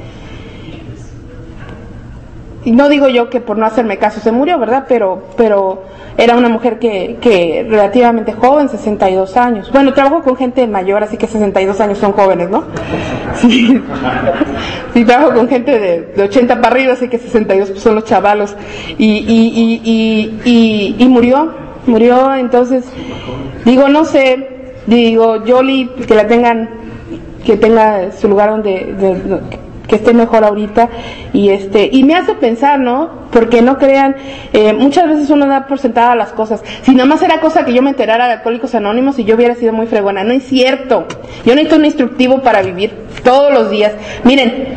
Y no digo yo que por no hacerme caso se murió, ¿verdad? Pero, pero era una mujer que, que relativamente joven, sesenta y dos años. Bueno, trabajo con gente mayor, así que sesenta y dos años son jóvenes, ¿no? Sí, sí, trabajo con gente de, de ochenta para arriba, así que sesenta y dos son los chavalos. Y, y, y, y, y, y murió, murió, entonces, digo, no sé, digo, Yoli, que la tengan, que tenga su lugar donde, de, de, que esté mejor ahorita, y este, y me hace pensar, ¿no? Porque no crean, eh, muchas veces uno da por sentada las cosas. Si nada más era cosa que yo me enterara de Alcohólicos Anónimos y yo hubiera sido muy fregona, no es cierto. Yo necesito un instructivo para vivir todos los días. Miren,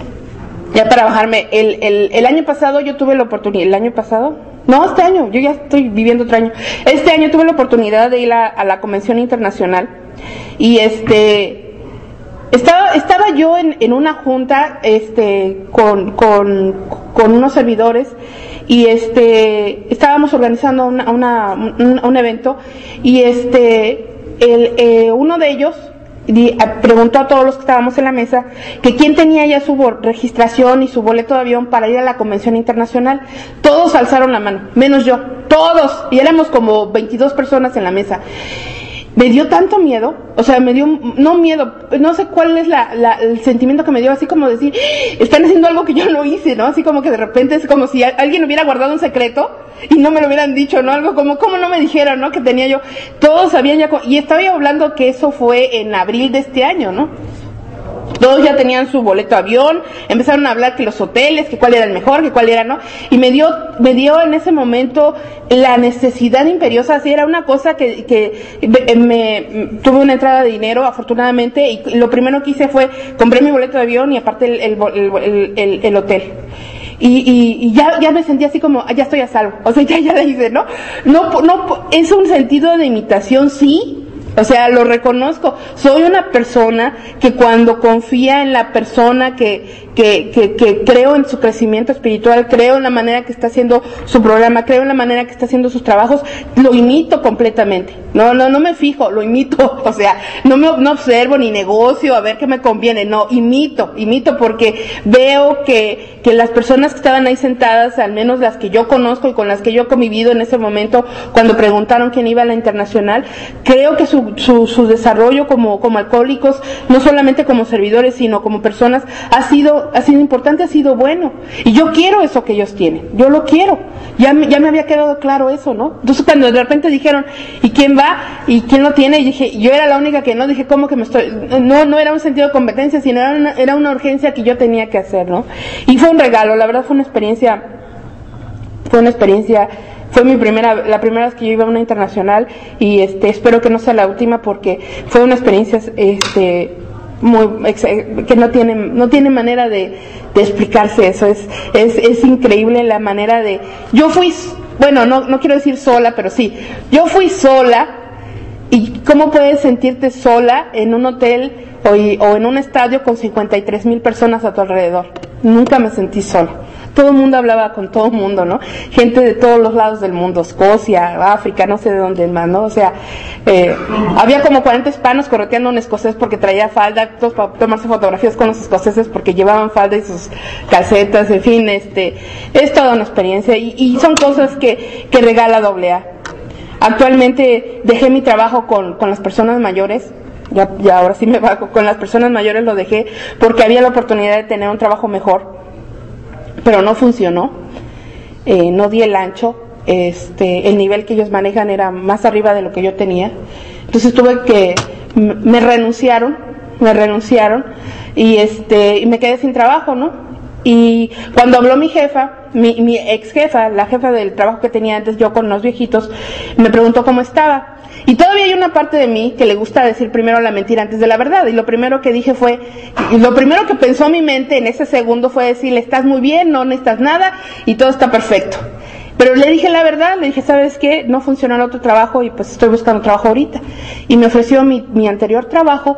ya para bajarme, el, el, el año pasado yo tuve la oportunidad, el año pasado, no, este año, yo ya estoy viviendo otro año. Este año tuve la oportunidad de ir a, a la convención internacional, y este, Estaba, estaba yo en, en una junta, este, con, con, con unos servidores, y este, estábamos organizando una, una, un, un evento, y este, el, eh, uno de ellos di, preguntó a todos los que estábamos en la mesa que quién tenía ya su registración y su boleto de avión para ir a la convención internacional. Todos alzaron la mano, menos yo, todos, y éramos como veintidós personas en la mesa. Me dio tanto miedo, o sea, me dio, no miedo, no sé cuál es la, la, el sentimiento que me dio, así como decir, están haciendo algo que yo no hice, ¿no? Así como que de repente es como si alguien hubiera guardado un secreto y no me lo hubieran dicho, ¿no? Algo como, ¿cómo no me dijeron, no? Que tenía yo, todos sabían ya, y estaba yo hablando que eso fue en abril de este año, ¿no? Todos ya tenían su boleto de avión, empezaron a hablar que los hoteles, que cuál era el mejor, que cuál era no, y me dio, me dio en ese momento la necesidad imperiosa, así era una cosa que, que me, me tuve una entrada de dinero afortunadamente, y lo primero que hice fue, compré mi boleto de avión y aparte el, el, el, el, el hotel. Y, y, y ya, ya me sentí así como, ya estoy a salvo, o sea, ya, ya le hice, ¿no? No, no, es un sentido de imitación, sí, O sea, lo reconozco. Soy una persona que cuando confía en la persona, que, que, que, que creo en su crecimiento espiritual, creo en la manera que está haciendo su programa, creo en la manera que está haciendo sus trabajos, lo imito completamente. No, no, no me fijo, lo imito. O sea, no me no observo ni negocio a ver qué me conviene. No, imito, imito porque veo que, que las personas que estaban ahí sentadas, al menos las que yo conozco y con las que yo he convivido en ese momento, cuando preguntaron quién iba a la internacional, creo que su Su, su desarrollo como, como alcohólicos, no solamente como servidores, sino como personas, ha sido, ha sido importante, ha sido bueno. Y yo quiero eso que ellos tienen, yo lo quiero. Ya, ya me había quedado claro eso, ¿no? Entonces cuando de repente dijeron, ¿y quién va? ¿Y quién lo tiene? Y dije, yo era la única que no, dije, ¿cómo que me estoy? No, no era un sentido de competencia, sino era una, era una urgencia que yo tenía que hacer, ¿no? Y fue un regalo, la verdad fue una experiencia, fue una experiencia Fue mi primera, la primera vez que yo iba a una internacional y este, espero que no sea la última porque fue una experiencia, este, muy, que no tiene, no tiene manera de, de explicarse eso, es, es, es increíble la manera de, yo fui, bueno, no, no quiero decir sola, pero sí, yo fui sola, y cómo puedes sentirte sola en un hotel o, o en un estadio con cincuenta y tres mil personas a tu alrededor. Nunca me sentí sola. Todo el mundo hablaba con todo el mundo, ¿no? Gente de todos los lados del mundo, Escocia, África, no sé de dónde más, ¿no? O sea, eh, había como cuarenta hispanos correteando a un escocés porque traía falda, todos para tomarse fotografías con los escoceses porque llevaban falda y sus calcetas, en fin, este, es toda una experiencia y, y son cosas que, que regala doble A. Actualmente dejé mi trabajo con, con las personas mayores. Ya, ya ahora sí me bajo, con las personas mayores lo dejé porque había la oportunidad de tener un trabajo mejor, pero no funcionó, eh, no di el ancho, este, el nivel que ellos manejan era más arriba de lo que yo tenía, entonces tuve que, me renunciaron, me renunciaron y este, y me quedé sin trabajo, ¿no? Y cuando habló mi jefa, mi, mi ex jefa, la jefa del trabajo que tenía antes yo con los viejitos, me preguntó cómo estaba. Y todavía hay una parte de mí que le gusta decir primero la mentira antes de la verdad. Y lo primero que dije fue, y lo primero que pensó mi mente en ese segundo fue decirle, estás muy bien, no necesitas nada y todo está perfecto. Pero le dije la verdad, le dije, ¿sabes qué? No funcionó el otro trabajo y pues estoy buscando trabajo ahorita. Y me ofreció mi, mi anterior trabajo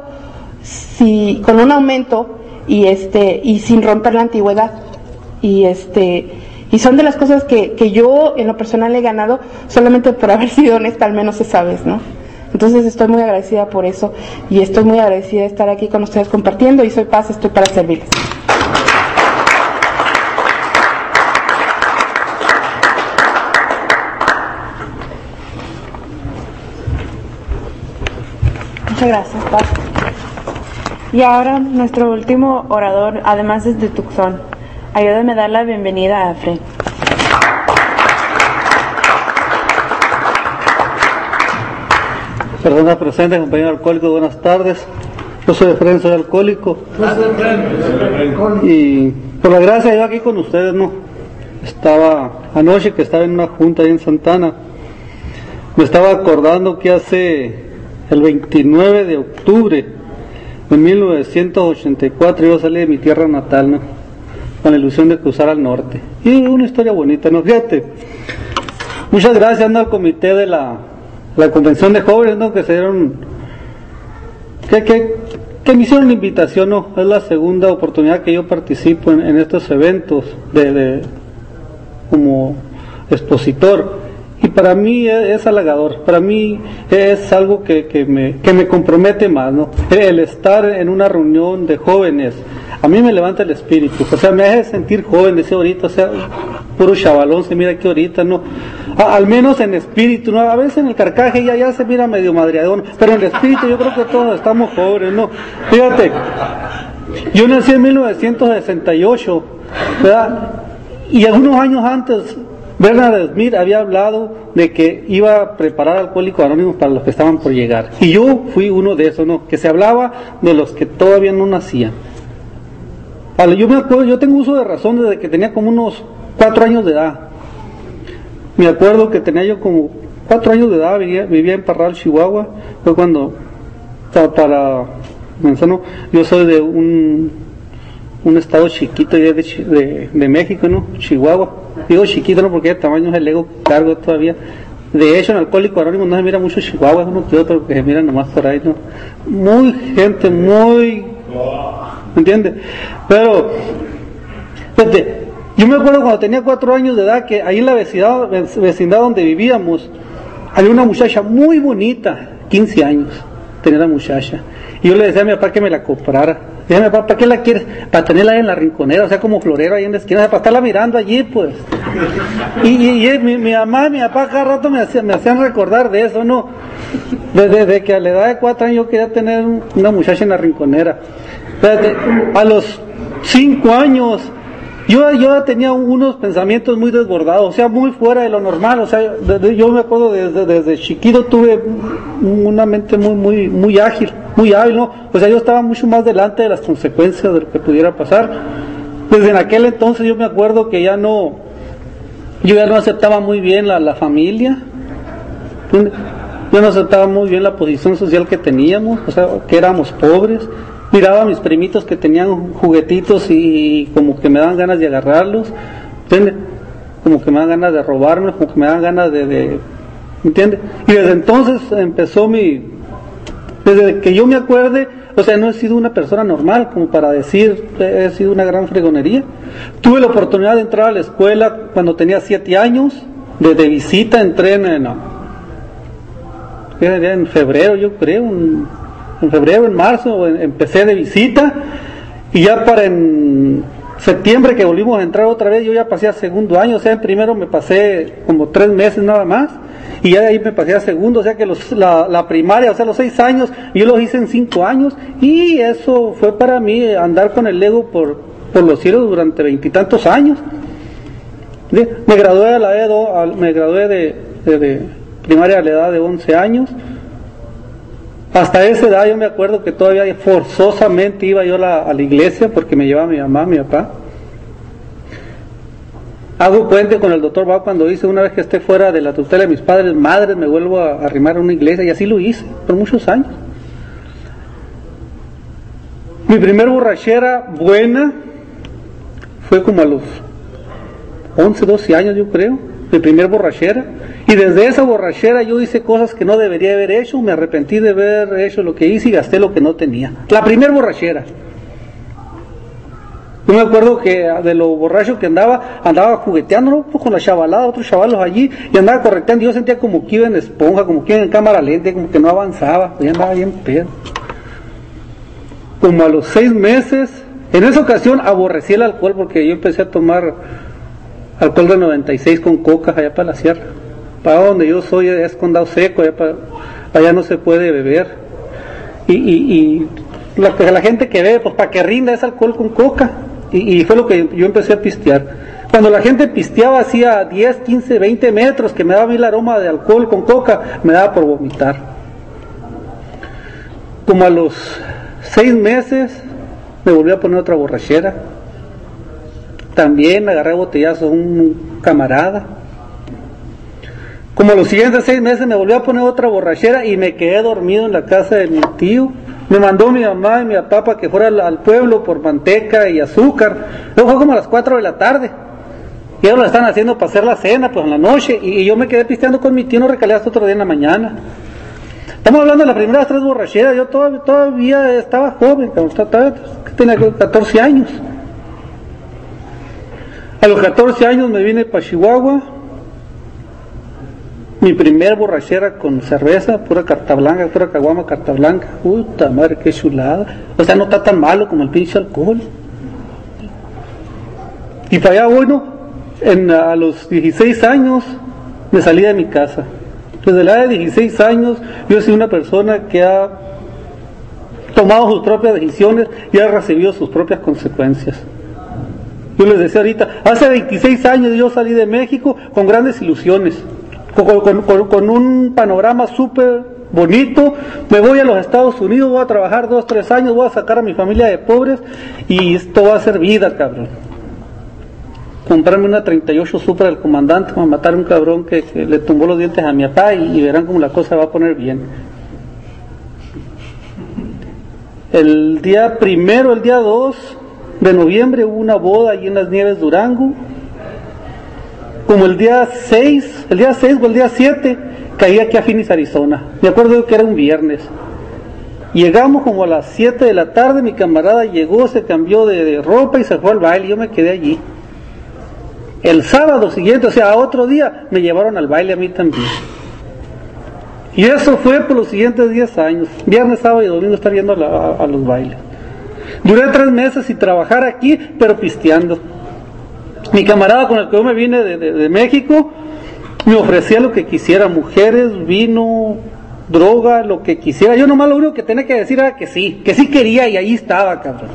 si, con un aumento y este y sin romper la antigüedad. Y este... Y son de las cosas que, que yo en lo personal he ganado solamente por haber sido honesta, al menos esa vez, ¿no? Entonces estoy muy agradecida por eso y estoy muy agradecida de estar aquí con ustedes compartiendo y soy Paz, estoy para servirles. Muchas gracias, Paz. Y ahora nuestro último orador, además es de Tucson. Ayúdame a dar la bienvenida a Fred. Personas presentes, compañeros alcohólicos, buenas tardes. Yo soy Efraín, soy alcohólico. Y por la gracia yo aquí con ustedes, ¿no? Estaba anoche que estaba en una junta ahí en Santana. Me estaba acordando que hace el veintinueve de octubre de mil novecientos ochenta y cuatro yo salí de mi tierra natal, ¿no? Con la ilusión de cruzar al norte. Y una historia bonita, ¿no? Fíjate. Muchas gracias, ¿no? Al comité de la, la convención de jóvenes, ¿no? Que se dieron, que, que, que me hicieron la invitación, ¿no? Es la segunda oportunidad que yo participo en, en estos eventos de, de como expositor. Y para mí es, es halagador, para mí es algo que, que, me, que me compromete más, ¿no? El estar en una reunión de jóvenes, a mí me levanta el espíritu, o sea, me hace sentir joven, decía ahorita, o sea, puro chavalón se mira aquí ahorita, ¿no? A, al menos en espíritu, ¿no? A veces en el carcaje ya, ya se mira medio madreadón, pero en el espíritu yo creo que todos estamos jóvenes, ¿no? Fíjate, yo nací en mil novecientos sesenta y ocho, ¿verdad? Y algunos años antes, Bernard Smith había hablado de que iba a preparar Alcohólicos Anónimos para los que estaban por llegar. Y yo fui uno de esos, ¿no? Que se hablaba de los que todavía no nacían. Vale, yo me acuerdo, yo tengo uso de razón desde que tenía como unos cuatro años de edad. Me acuerdo que tenía yo como cuatro años de edad, vivía, vivía en Parral, Chihuahua. Fue cuando, para, para menciono, yo soy de un, un estado chiquito de, de, de México, ¿no? Chihuahua. Digo chiquito, ¿no? Porque de tamaño es el ego cargo todavía. De hecho, en Alcohólicos Anónimos no se mira mucho Chihuahua, es uno que otro que se mira nomás por ahí, ¿no? Muy gente, muy... ¿me entiendes? Pero, fíjate, yo me acuerdo cuando tenía cuatro años de edad que ahí en la vecindad, vecindad donde vivíamos, había una muchacha muy bonita, quince años, tenía la muchacha. Y yo le decía a mi papá que me la comprara. Le decía a mi papá, ¿para qué la quieres? Para tenerla ahí en la rinconera, o sea, como florero ahí en la esquina, para estarla mirando allí, pues. Y, y, y mi, mi mamá y mi papá cada rato me hacían, me hacían recordar de eso, ¿no? Desde, desde que a la edad de cuatro años yo quería tener una muchacha en la rinconera. Fíjate, a los cinco años, yo, yo tenía unos pensamientos muy desbordados, o sea, muy fuera de lo normal, o sea, desde, yo me acuerdo desde, desde chiquito tuve una mente muy, muy, muy ágil, muy hábil, ¿no? O sea, yo estaba mucho más delante de las consecuencias de lo que pudiera pasar. Desde en aquel entonces yo me acuerdo que ya no, yo ya no aceptaba muy bien la, la familia, yo no aceptaba muy bien la posición social que teníamos, o sea, que éramos pobres. Miraba a mis primitos que tenían juguetitos y como que me daban ganas de agarrarlos, ¿entiendes? Como que me dan ganas de robarme, como que me dan ganas de, de ¿entiendes? Y desde entonces empezó mi, desde que yo me acuerde, o sea, no he sido una persona normal, como para decir, he sido una gran fregonería. Tuve la oportunidad de entrar a la escuela cuando tenía siete años, de, de visita, entré en, no, en febrero yo creo, en, en febrero, en marzo, empecé de visita, y ya para en septiembre que volvimos a entrar otra vez, yo ya pasé a segundo año, o sea, en primero me pasé como tres meses nada más, y ya de ahí me pasé a segundo, o sea que los, la, la primaria, o sea, los seis años, yo los hice en cinco años, y eso fue para mí andar con el ego por, por los cielos durante veintitantos años. ¿Sí? Me gradué a la edad, me gradué de, de, de primaria a la edad de once años. Hasta esa edad yo me acuerdo que todavía forzosamente iba yo a la, a la iglesia porque me llevaba mi mamá, mi papá. Hago puente con el doctor Bau cuando dice, una vez que esté fuera de la tutela de mis padres, madres, me vuelvo a arrimar a una iglesia, y así lo hice por muchos años. Mi primer borrachera buena fue como a los once, doce años yo creo, mi primer borrachera, y desde esa borrachera yo hice cosas que no debería haber hecho, me arrepentí de haber hecho lo que hice y gasté lo que no tenía. La primer borrachera. Yo me acuerdo que de lo borracho que andaba, andaba jugueteando, ¿no? Pues con la chavalada, otros chavalos allí, y andaba correteando, y yo sentía como que iba en esponja, como que iba en cámara lenta, como que no avanzaba, yo andaba bien pedo. Como a los seis meses, en esa ocasión aborrecí el alcohol porque yo empecé a tomar alcohol de noventa y seis con coca allá para la sierra. Para donde yo soy es condado seco, allá, para, allá no se puede beber. Y, y, y la, la gente que bebe, pues para que rinda es alcohol con coca. Y, y fue lo que yo empecé a pistear. Cuando la gente pisteaba hacía diez, quince, veinte metros, que me daba a mí el aroma de alcohol con coca, me daba por vomitar. Como a los seis meses me volví a poner otra borrachera. También me agarré botellazo a un camarada. Como a los siguientes seis meses me volví a poner otra borrachera y me quedé dormido en la casa de mi tío. Me mandó mi mamá y mi papá para que fuera al, al pueblo por manteca y azúcar. Luego fue como a las cuatro de la tarde. Y ellos lo están haciendo para hacer la cena, pues en la noche. Y, y yo me quedé pisteando con mi tío, no recalé hasta otro día en la mañana. Estamos hablando de las primeras tres borracheras. Yo todavía, todavía estaba joven, todavía tenía catorce años. A los catorce años me vine para Chihuahua. Mi primer borrachera con cerveza, pura carta blanca, pura caguama carta blanca. Puta madre, qué chulada. O sea, no está tan malo como el pinche alcohol. Y para allá, bueno, en, a los dieciséis años me salí de mi casa. Desde la edad de dieciséis años yo he sido una persona que ha tomado sus propias decisiones y ha recibido sus propias consecuencias. Yo les decía ahorita, hace veintiséis años yo salí de México con grandes ilusiones, con, con, con, con un panorama súper bonito. Me voy a los Estados Unidos, voy a trabajar dos, tres años, voy a sacar a mi familia de pobres y esto va a ser vida, cabrón. Comprarme una treinta y ocho Supra del comandante, para matar a un cabrón que, que le tumbó los dientes a mi papá y, y verán cómo la cosa va a poner bien. El día primero, el día dos de noviembre hubo una boda allí en las Nieves Durango. como el día seis, el día seis o el día siete, caí aquí a Phoenix, Arizona. Me acuerdo que era un viernes. Llegamos como a las siete de la tarde, mi camarada llegó, se cambió de, de ropa y se fue al baile, yo me quedé allí. El sábado siguiente, o sea, otro día, me llevaron al baile a mí también. Y eso fue por los siguientes diez años, viernes, sábado y domingo estar yendo a, la, a, a los bailes. Duré tres meses sin trabajar aquí, pero pisteando. Mi camarada con el que yo me vine de, de, de México, me ofrecía lo que quisiera, mujeres, vino, droga, lo que quisiera. Yo nomás lo único que tenía que decir era que sí, que sí quería y ahí estaba, cabrón.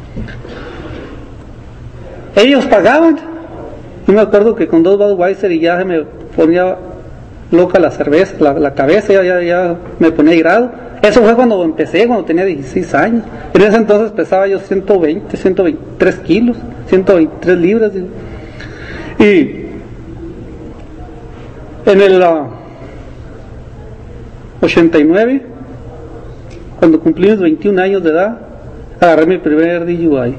Ellos pagaban. Yo me acuerdo que con dos Budweiser y ya se me ponía loca la cerveza, la, la cabeza, ya, ya, ya me ponía irado. Eso fue cuando empecé, cuando tenía dieciséis años. En ese entonces pesaba yo ciento veinte, ciento veintitrés kilos, ciento veintitrés libras. Digo. Y en el uh, ochenta y nueve, cuando cumplí mis veintiún años de edad, agarré mi primer D U I.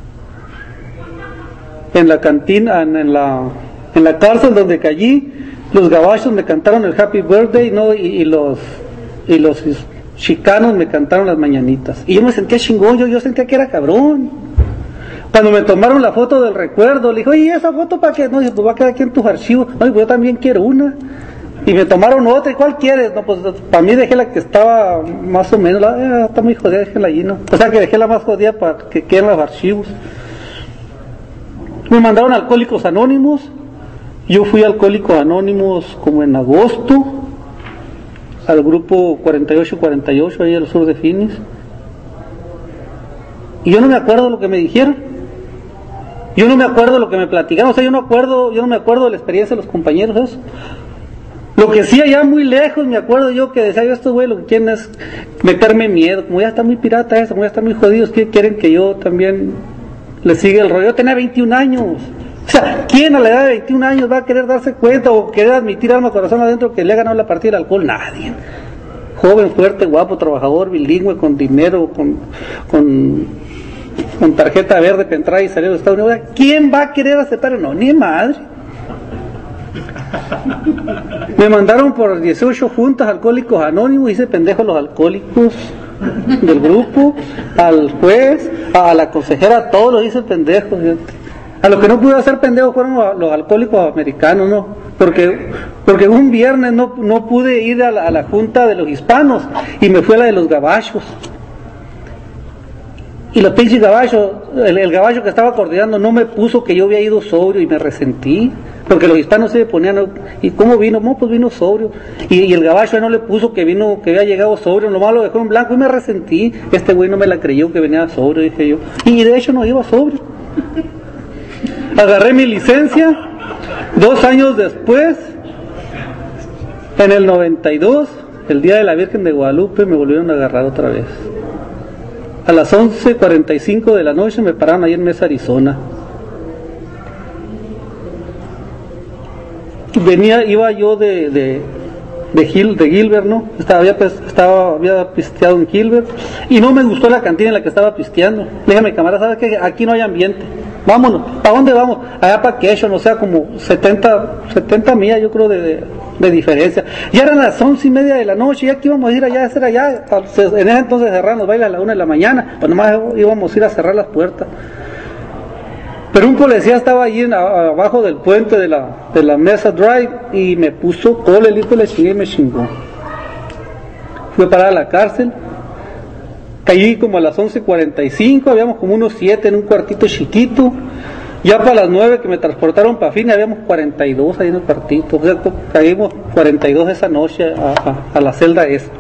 En la cantina, en, en la en la cárcel donde caí, los gabachos me cantaron el Happy Birthday, ¿no? y, y los y los chicanos me cantaron las mañanitas. Y yo me sentía chingón, yo, yo sentía que era cabrón. Cuando me tomaron la foto del recuerdo, le dije, oye, ¿esa foto para qué? No, dice, pues va a quedar aquí en tus archivos. No, pues yo también quiero una. Y me tomaron otra, ¿y cuál quieres? No, pues para mí dejé la que estaba más o menos, la, eh, está muy jodida, déjela allí, ¿no? O sea que dejé la más jodida para que queden los archivos. Me mandaron a Alcohólicos Anónimos. Yo fui a Alcohólicos Anónimos como en agosto, al grupo cuarenta y ocho cuarenta y ocho, ahí al sur de Phoenix. Y yo no me acuerdo de lo que me dijeron. Yo no me acuerdo de lo que me platicaron. O sea, yo no acuerdo, yo no me acuerdo de la experiencia de los compañeros, eso. Lo que sí, allá muy lejos, me acuerdo yo que decía yo, estos güey lo que quieren es meterme miedo. Como ya está muy pirata eso, como ya están muy jodidos, que quieren que yo también les siga el rollo. Yo tenía veintiún años. O sea, ¿quién a la edad de veintiún años va a querer darse cuenta o querer admitir alma corazón adentro que le ha ganado la partida del alcohol? Nadie. Joven, fuerte, guapo, trabajador, bilingüe, con dinero, con, con, con tarjeta verde para entrar y salir de Estados Unidos. ¿Quién va a querer aceptarlo? No, ni madre. Me mandaron por dieciocho juntas Alcohólicos Anónimos, hice pendejo a los alcohólicos del grupo, al juez, a la consejera, a todos los hice pendejos. A los que no pude hacer pendejos fueron los alcohólicos americanos, ¿no? Porque porque un viernes no, no pude ir a la, a la junta de los hispanos y me fui a la de los gabachos. Y los pinches gabachos, el, el gabacho que estaba coordinando no me puso que yo había ido sobrio y me resentí. Porque los hispanos se ponían, ¿y cómo vino? No, pues vino sobrio. Y, y el gabacho no le puso que vino, que había llegado sobrio, nomás lo dejó en blanco y me resentí. Este güey no me la creyó que venía sobrio, dije yo. Y de hecho no iba sobrio. Agarré mi licencia, dos años después, en el noventa y dos, el día de la Virgen de Guadalupe, me volvieron a agarrar otra vez. A las once cuarenta y cinco de la noche me pararon ahí en Mesa, Arizona. Venía, iba yo de, de, de, Gil, de Gilbert, ¿no? Estaba, había, estaba, había pisteado en Gilbert y no me gustó la cantina en la que estaba pisteando. Le dije a mi camarada, ¿sabes qué? Aquí no hay ambiente. Vámonos. ¿Para dónde vamos? Allá para Quechon, o sea, como setenta, setenta millas, yo creo, de, de, de diferencia. Ya eran las once y media de la noche, ya que íbamos a ir allá a hacer allá. En ese entonces cerraron los bailes a la una de la mañana, pues nomás íbamos a ir a cerrar las puertas. Pero un policía estaba allí en, abajo del puente de la, de la Mesa Drive y me puso cola, el hijo le chingué y me chingó. Fui a parar a la cárcel. Caí como a las once cuarenta y cinco, habíamos como unos siete en un cuartito chiquito. Ya para las nueve que me transportaron para Phoenix, habíamos cuarenta y dos ahí en el cuartito. O sea, caímos cuarenta y dos esa noche a, a, a la celda esa.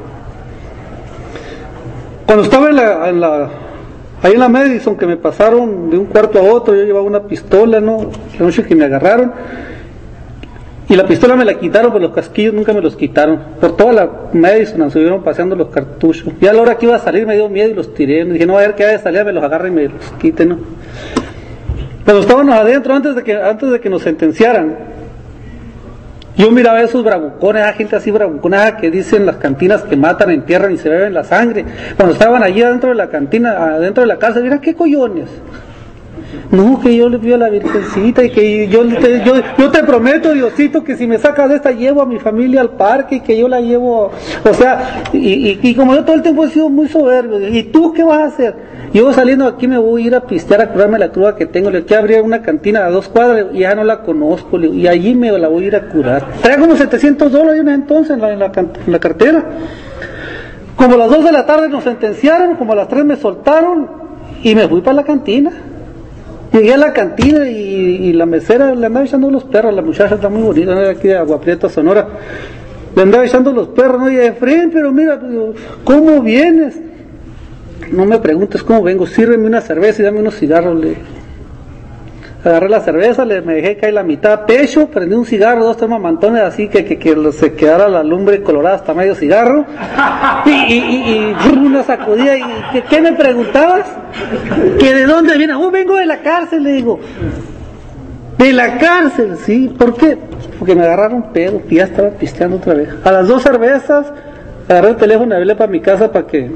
Cuando estaba en la, en la, ahí en la Madison, que me pasaron de un cuarto a otro, yo llevaba una pistola, ¿no? La noche que me agarraron. Y la pistola me la quitaron, pero los casquillos nunca me los quitaron. Por toda la Madison estuvieron paseando los cartuchos. Y a la hora que iba a salir me dio miedo y los tiré. Me dije, no, a ver qué va a salir, me los agarre y me los quiten, ¿no? Cuando estábamos adentro, antes de que, antes de que nos sentenciaran, yo miraba a esos bravucones, a gente así bravucona que dicen las cantinas que matan, entierran y se beben la sangre. Cuando estaban allí adentro de la cantina, adentro de la cárcel, mira qué coyones. No, que yo le pido a la Virgencita y que yo te, yo, yo te prometo, Diosito, que si me sacas de esta llevo a mi familia al parque y que yo la llevo, o sea, y, y, y como yo todo el tiempo he sido muy soberbio, ¿y tú qué vas a hacer? Yo saliendo de aquí me voy a ir a pistear a curarme la cruda que tengo, le quiero abrir una cantina a dos cuadras y ya no la conozco, y allí me la voy a ir a curar. Traía como setecientos dólares entonces en la, en la, en la cartera. Como a las dos de la tarde nos sentenciaron, como a las tres me soltaron y me fui para la cantina. Llegué a la cantina y, y la mesera le andaba echando los perros, la muchacha está muy bonita, ¿no? De aquí de Agua Prieta, Sonora. Le andaba echando los perros, ¿no? Y Efraín, pero mira, ¿cómo vienes? No me preguntes cómo vengo, sírveme una cerveza y dame unos cigarros. Le agarré la cerveza, le me dejé caer la mitad a pecho, prendí un cigarro, dos tres mamantones así que, que, que se quedara la lumbre colorada hasta medio cigarro y, y, y, y una sacudida y ¿qué, ¿qué me preguntabas? ¿Que de dónde viene? Oh, vengo de la cárcel, le digo. De la cárcel, sí, ¿por qué? Porque me agarraron pedo y ya estaba pisteando otra vez. A las dos cervezas agarré el teléfono y hablé para mi casa para que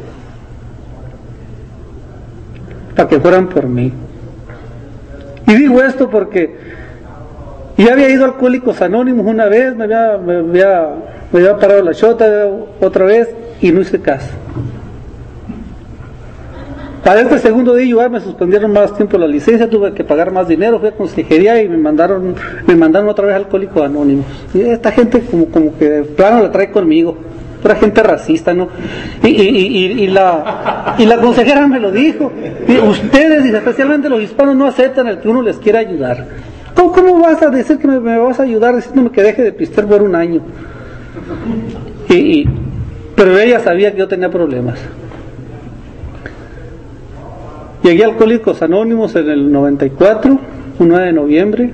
para que fueran por mí. Y digo esto porque ya había ido a Alcohólicos Anónimos una vez, me había, me había, me había parado la chota otra vez y no hice caso. Para este segundo día igual me suspendieron más tiempo la licencia, tuve que pagar más dinero, fui a consejería y me mandaron me mandaron otra vez a Alcohólicos Anónimos. Y esta gente como, como que de plano la trae conmigo. Era gente racista, ¿no? Y, y, y, y, la, y la consejera me lo dijo. Y ustedes, y especialmente los hispanos, no aceptan el que uno les quiera ayudar. ¿Cómo, cómo vas a decir que me, me vas a ayudar diciéndome que deje de pistear por un año? Y, y, pero ella sabía que yo tenía problemas. Llegué a Alcohólicos Anónimos en el noventa y cuatro, un nueve de noviembre,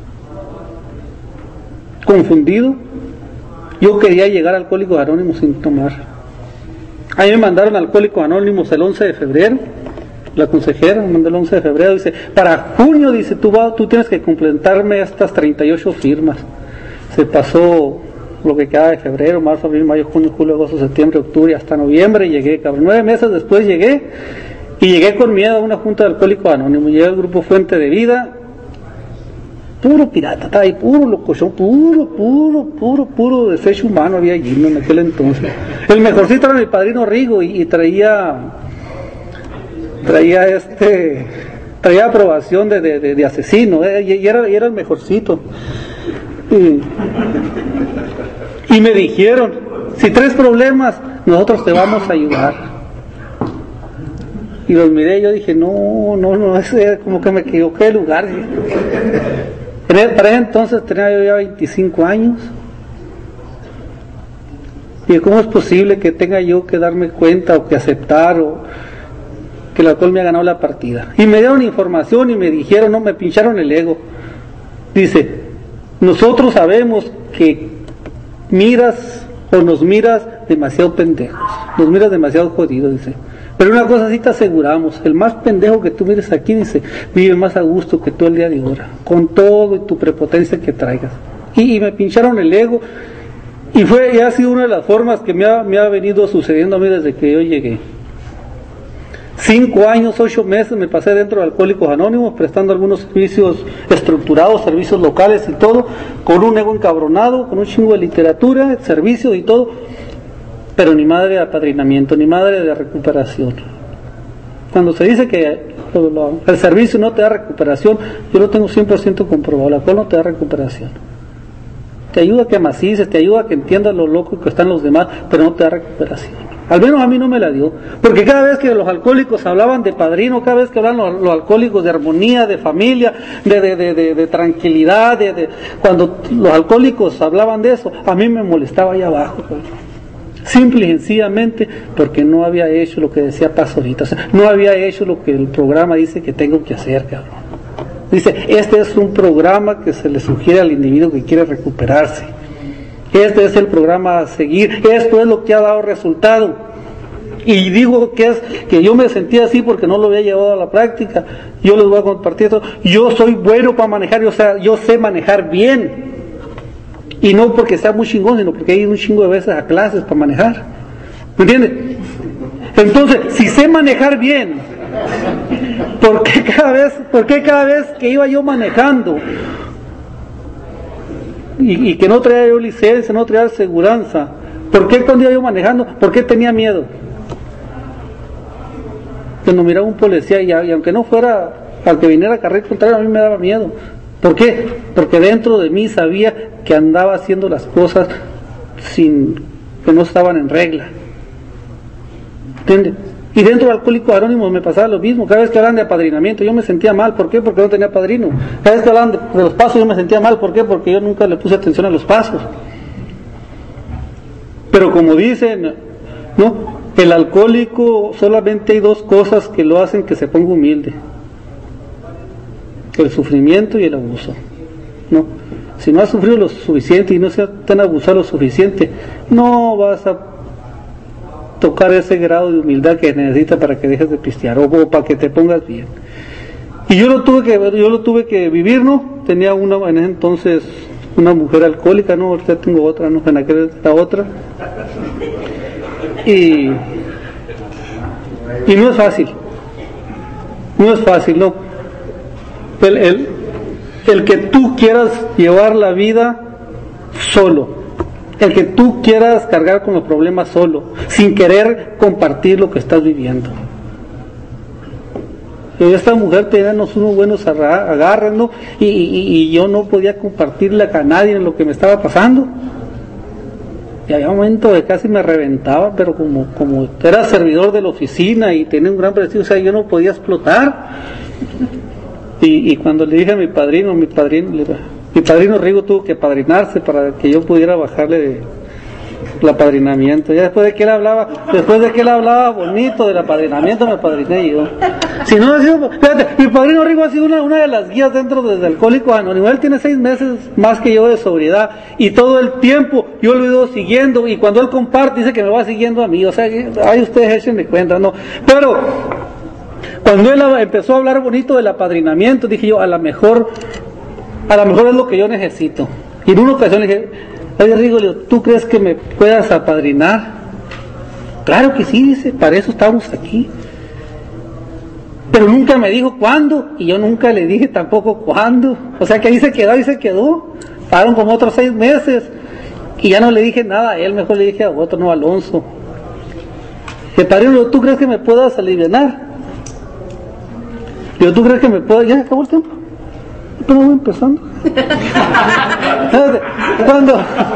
confundido. Yo quería llegar a Alcohólicos Anónimos sin tomar. A mí me mandaron a Alcohólicos Anónimos el once de febrero. La consejera me mandó el once de febrero. Dice, para junio, dice, tú, va, tú tienes que completarme estas treinta y ocho firmas. Se pasó lo que queda de febrero, marzo, abril, mayo, junio, julio, agosto, septiembre, octubre, hasta noviembre. Llegué, cabrón. Nueve meses después llegué. Y llegué con miedo a una junta de Alcohólicos Anónimos. Llegué al grupo Fuente de Vida. Puro pirata, estaba ahí, puro locochón, puro, puro, puro, puro desecho humano había allí, ¿no? En aquel entonces. El mejorcito era mi padrino Rigo y, y traía, traía este, traía aprobación de, de, de, de asesino, ¿eh? y, y, era, y era el mejorcito. Y, y me dijeron, si traes problemas, nosotros te vamos a ayudar. Y los miré y yo dije, no, no, no, ese como que me equivoqué de lugar. Para ese entonces tenía yo ya veinticinco años. Y cómo es posible que tenga yo que darme cuenta o que aceptar o que el alcohol me ha ganado la partida. Y me dieron información y me dijeron, no, me pincharon el ego. Dice, nosotros sabemos que miras o nos miras demasiado pendejos, nos miras demasiado jodidos, dice. Pero una cosa sí te aseguramos, el más pendejo que tú mires aquí, dice, vive más a gusto que todo el día de ahora, con todo y tu prepotencia que traigas. Y, y me pincharon el ego, y fue, y ha sido una de las formas que me ha, me ha venido sucediendo a mí desde que yo llegué. Cinco años, ocho meses me pasé dentro de Alcohólicos Anónimos, prestando algunos servicios estructurados, servicios locales y todo, con un ego encabronado, con un chingo de literatura, servicios y todo. Pero ni madre de apadrinamiento, ni madre de recuperación. Cuando se dice que lo, lo, el servicio no te da recuperación, yo lo tengo cien por ciento comprobado, la cual no te da recuperación. Te ayuda a que amacices, te ayuda a que entiendas lo loco que están los demás, pero no te da recuperación. Al menos a mí no me la dio. Porque cada vez que los alcohólicos hablaban de padrino, cada vez que hablan los, los alcohólicos de armonía, de familia, de, de, de, de, de tranquilidad, de, de, cuando los alcohólicos hablaban de eso, a mí me molestaba ahí abajo, pues. Simple y sencillamente porque no había hecho lo que decía Paz ahorita, o sea, no había hecho lo que el programa dice que tengo que hacer, cabrón. Dice, este es un programa que se le sugiere al individuo que quiere recuperarse. Este es el programa a seguir, esto es lo que ha dado resultado. Y digo que es que yo me sentía así porque no lo había llevado a la práctica. Yo les voy a compartir esto. Yo soy bueno para manejar, o sea, yo sé manejar bien. Y no porque sea muy chingón, sino porque he ido un chingo de veces a clases para manejar. ¿Me entiendes? Entonces, si sé manejar bien, ¿Por qué cada vez, por qué cada vez que iba yo manejando y, y que no traía yo licencia, no traía aseguranza, por qué cuando iba yo manejando, por qué tenía miedo? Cuando miraba un policía y, y aunque no fuera al que viniera a carril contrario, a mí me daba miedo. ¿Por qué? Porque dentro de mí sabía que andaba haciendo las cosas sin que no estaban en regla. ¿Entiendes? Y dentro de Alcohólicos Anónimos me pasaba lo mismo. Cada vez que hablaban de apadrinamiento yo me sentía mal. ¿Por qué? Porque no tenía padrino. Cada vez que hablaban de, de los pasos yo me sentía mal. ¿Por qué? Porque yo nunca le puse atención a los pasos. Pero como dicen, ¿no? El alcohólico, solamente hay dos cosas que lo hacen que se ponga humilde: el sufrimiento y el abuso, ¿no? Si no has sufrido lo suficiente y no se te han abusado lo suficiente, no vas a tocar ese grado de humildad que necesitas para que dejes de pistear o, o para que te pongas bien. Y yo lo tuve que yo lo tuve que vivir, ¿no? Tenía una en ese entonces una mujer alcohólica, ¿no? Ahorita tengo otra, ¿no? En aquel la otra. Y y no es fácil. No es fácil, ¿no? El, el, el que tú quieras llevar la vida solo, el que tú quieras cargar con los problemas solo, sin querer compartir lo que estás viviendo. Y esta mujer tenía unos buenos agarres, ¿no? Y, y, y yo no podía compartirle a nadie lo que me estaba pasando. Y había un momento que casi me reventaba, pero como, como era servidor de la oficina y tenía un gran prestigio, o sea, yo no podía explotar. Y, y cuando le dije a mi padrino, mi padrino, mi padrino Rigo tuvo que padrinarse para que yo pudiera bajarle de, el apadrinamiento. Ya después de que él hablaba, después de que él hablaba bonito del apadrinamiento, me apadriné yo. Si no ha sido, fíjate, mi padrino Rigo ha sido una, una de las guías dentro de Alcohólicos Anónimos. Él tiene seis meses más que yo de sobriedad y todo el tiempo yo lo he ido siguiendo, y cuando él comparte dice que me va siguiendo a mí. O sea, ahí ustedes échenme cuenta, ¿no? Pero cuando él empezó a hablar bonito del apadrinamiento, dije yo, a lo mejor, a lo mejor es lo que yo necesito. Y en una ocasión le dije: oye, Rigo, ¿tú crees que me puedas apadrinar? Claro que sí, dice, para eso estamos aquí. Pero nunca me dijo cuándo, y yo nunca le dije tampoco cuándo. O sea que ahí se quedó, ahí se quedó. Pasaron como otros seis meses, y ya no le dije nada a él, mejor le dije a otro, no, a Alonso. Le padrino, ¿tú crees que me puedas alivianar? Yo, ¿tú crees que me puedo? Ya acabó el tiempo. Pero voy empezando. Cuando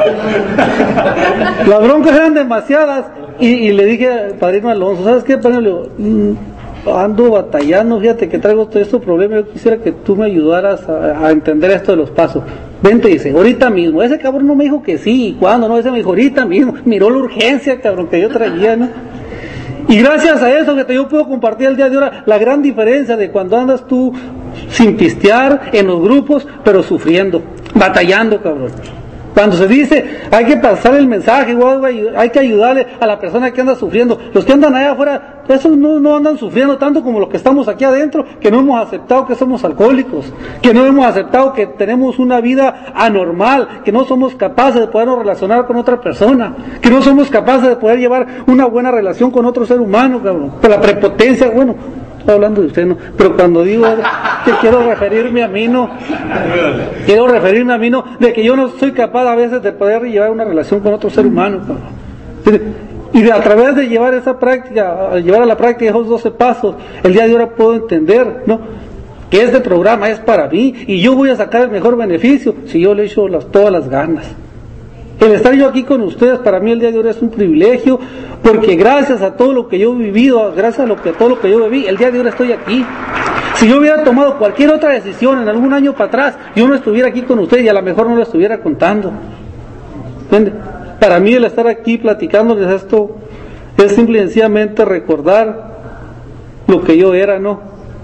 las broncas eran demasiadas, y, y le dije al padrino Alonso: ¿sabes qué, padrino? Le digo, mmm, ando batallando, fíjate que traigo todo este problema, yo quisiera que tú me ayudaras a, a entender esto de los pasos. Vente, dice, ahorita mismo. Ese cabrón no me dijo que sí, ¿y cuándo? No, ese me dijo, ahorita mismo. Miró la urgencia, cabrón, que yo traía, ¿no? Y gracias a eso que yo puedo compartir el día de hoy la gran diferencia de cuando andas tú sin pistear en los grupos, pero sufriendo, batallando, cabrón. Cuando se dice, hay que pasar el mensaje, güey, hay que ayudarle a la persona que anda sufriendo. Los que andan allá afuera, esos no, no andan sufriendo tanto como los que estamos aquí adentro, que no hemos aceptado que somos alcohólicos, que no hemos aceptado que tenemos una vida anormal, que no somos capaces de podernos relacionar con otra persona, que no somos capaces de poder llevar una buena relación con otro ser humano, cabrón. Por la prepotencia, bueno, estoy hablando de usted, ¿no? Pero cuando digo que quiero referirme a mí, no, quiero referirme a mí, no, de que yo no soy capaz a veces de poder llevar una relación con otro ser humano, cabrón. Y de, a través de llevar esa práctica, al llevar a la práctica esos doce pasos, el día de ahora puedo entender, ¿no?, que este programa es para mí y yo voy a sacar el mejor beneficio si yo le echo las, todas las ganas. El estar yo aquí con ustedes para mí el día de hoy es un privilegio, porque gracias a todo lo que yo he vivido, gracias a, lo que, a todo lo que yo viví, el día de hoy estoy aquí. Si yo hubiera tomado cualquier otra decisión en algún año para atrás, yo no estuviera aquí con ustedes y a lo mejor no lo estuviera contando. ¿Entiende? Para mí el estar aquí platicándoles esto es simple y sencillamente recordar lo que yo era, ¿no?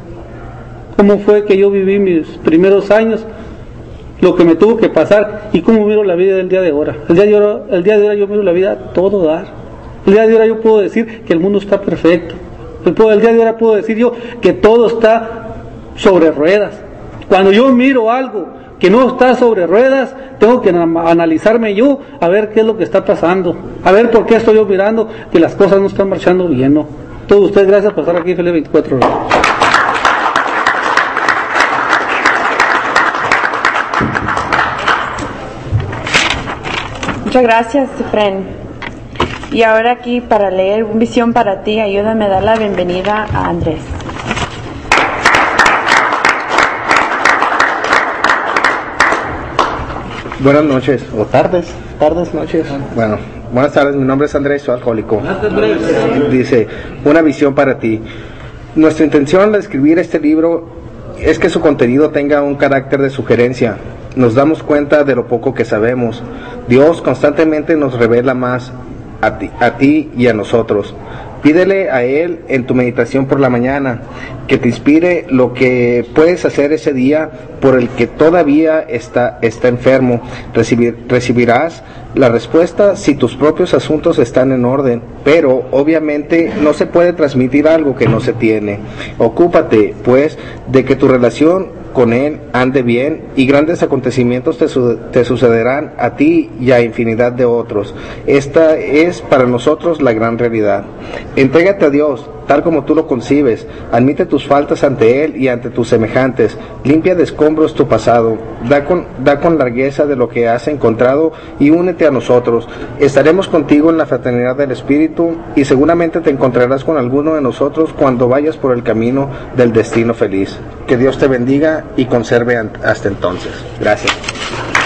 Cómo fue que yo viví mis primeros años, lo que me tuvo que pasar y cómo miro la vida del día de ahora. El día de ahora, el día de ahora yo miro la vida a todo dar. El día de ahora yo puedo decir que el mundo está perfecto. El día de ahora puedo decir yo que todo está sobre ruedas. Cuando yo miro algo que no está sobre ruedas, tengo que analizarme yo a ver qué es lo que está pasando, a ver por qué estoy yo mirando que las cosas no están marchando bien, ¿no? Todos ustedes, gracias por estar aquí, feliz veinticuatro horas. Muchas gracias, Efren. Y ahora aquí para leer Un Visión para Ti, ayúdame a dar la bienvenida a Andrés. Buenas noches, o tardes, tardes, noches. Bueno, buenas tardes, mi nombre es Andrés, soy alcohólico. Dice, una visión para ti. Nuestra intención al escribir este libro es que su contenido tenga un carácter de sugerencia. Nos damos cuenta de lo poco que sabemos. Dios constantemente nos revela más a ti, a ti y a nosotros. Pídele a Él en tu meditación por la mañana, que te inspire lo que puedes hacer ese día por el que todavía está, está enfermo. Recibir, recibirás la respuesta si tus propios asuntos están en orden, pero obviamente no se puede transmitir algo que no se tiene. Ocúpate, pues, de que tu relación con Él ande bien y grandes acontecimientos te, su- te sucederán a ti y a infinidad de otros. Esta es para nosotros la gran realidad. Entrégate a Dios tal como tú lo concibes, admite tus faltas ante Él y ante tus semejantes, limpia de escombros tu pasado, da con, da con largueza de lo que has encontrado y únete a nosotros. Estaremos contigo en la fraternidad del Espíritu y seguramente te encontrarás con alguno de nosotros cuando vayas por el camino del destino feliz. Que Dios te bendiga y conserve hasta entonces. Gracias.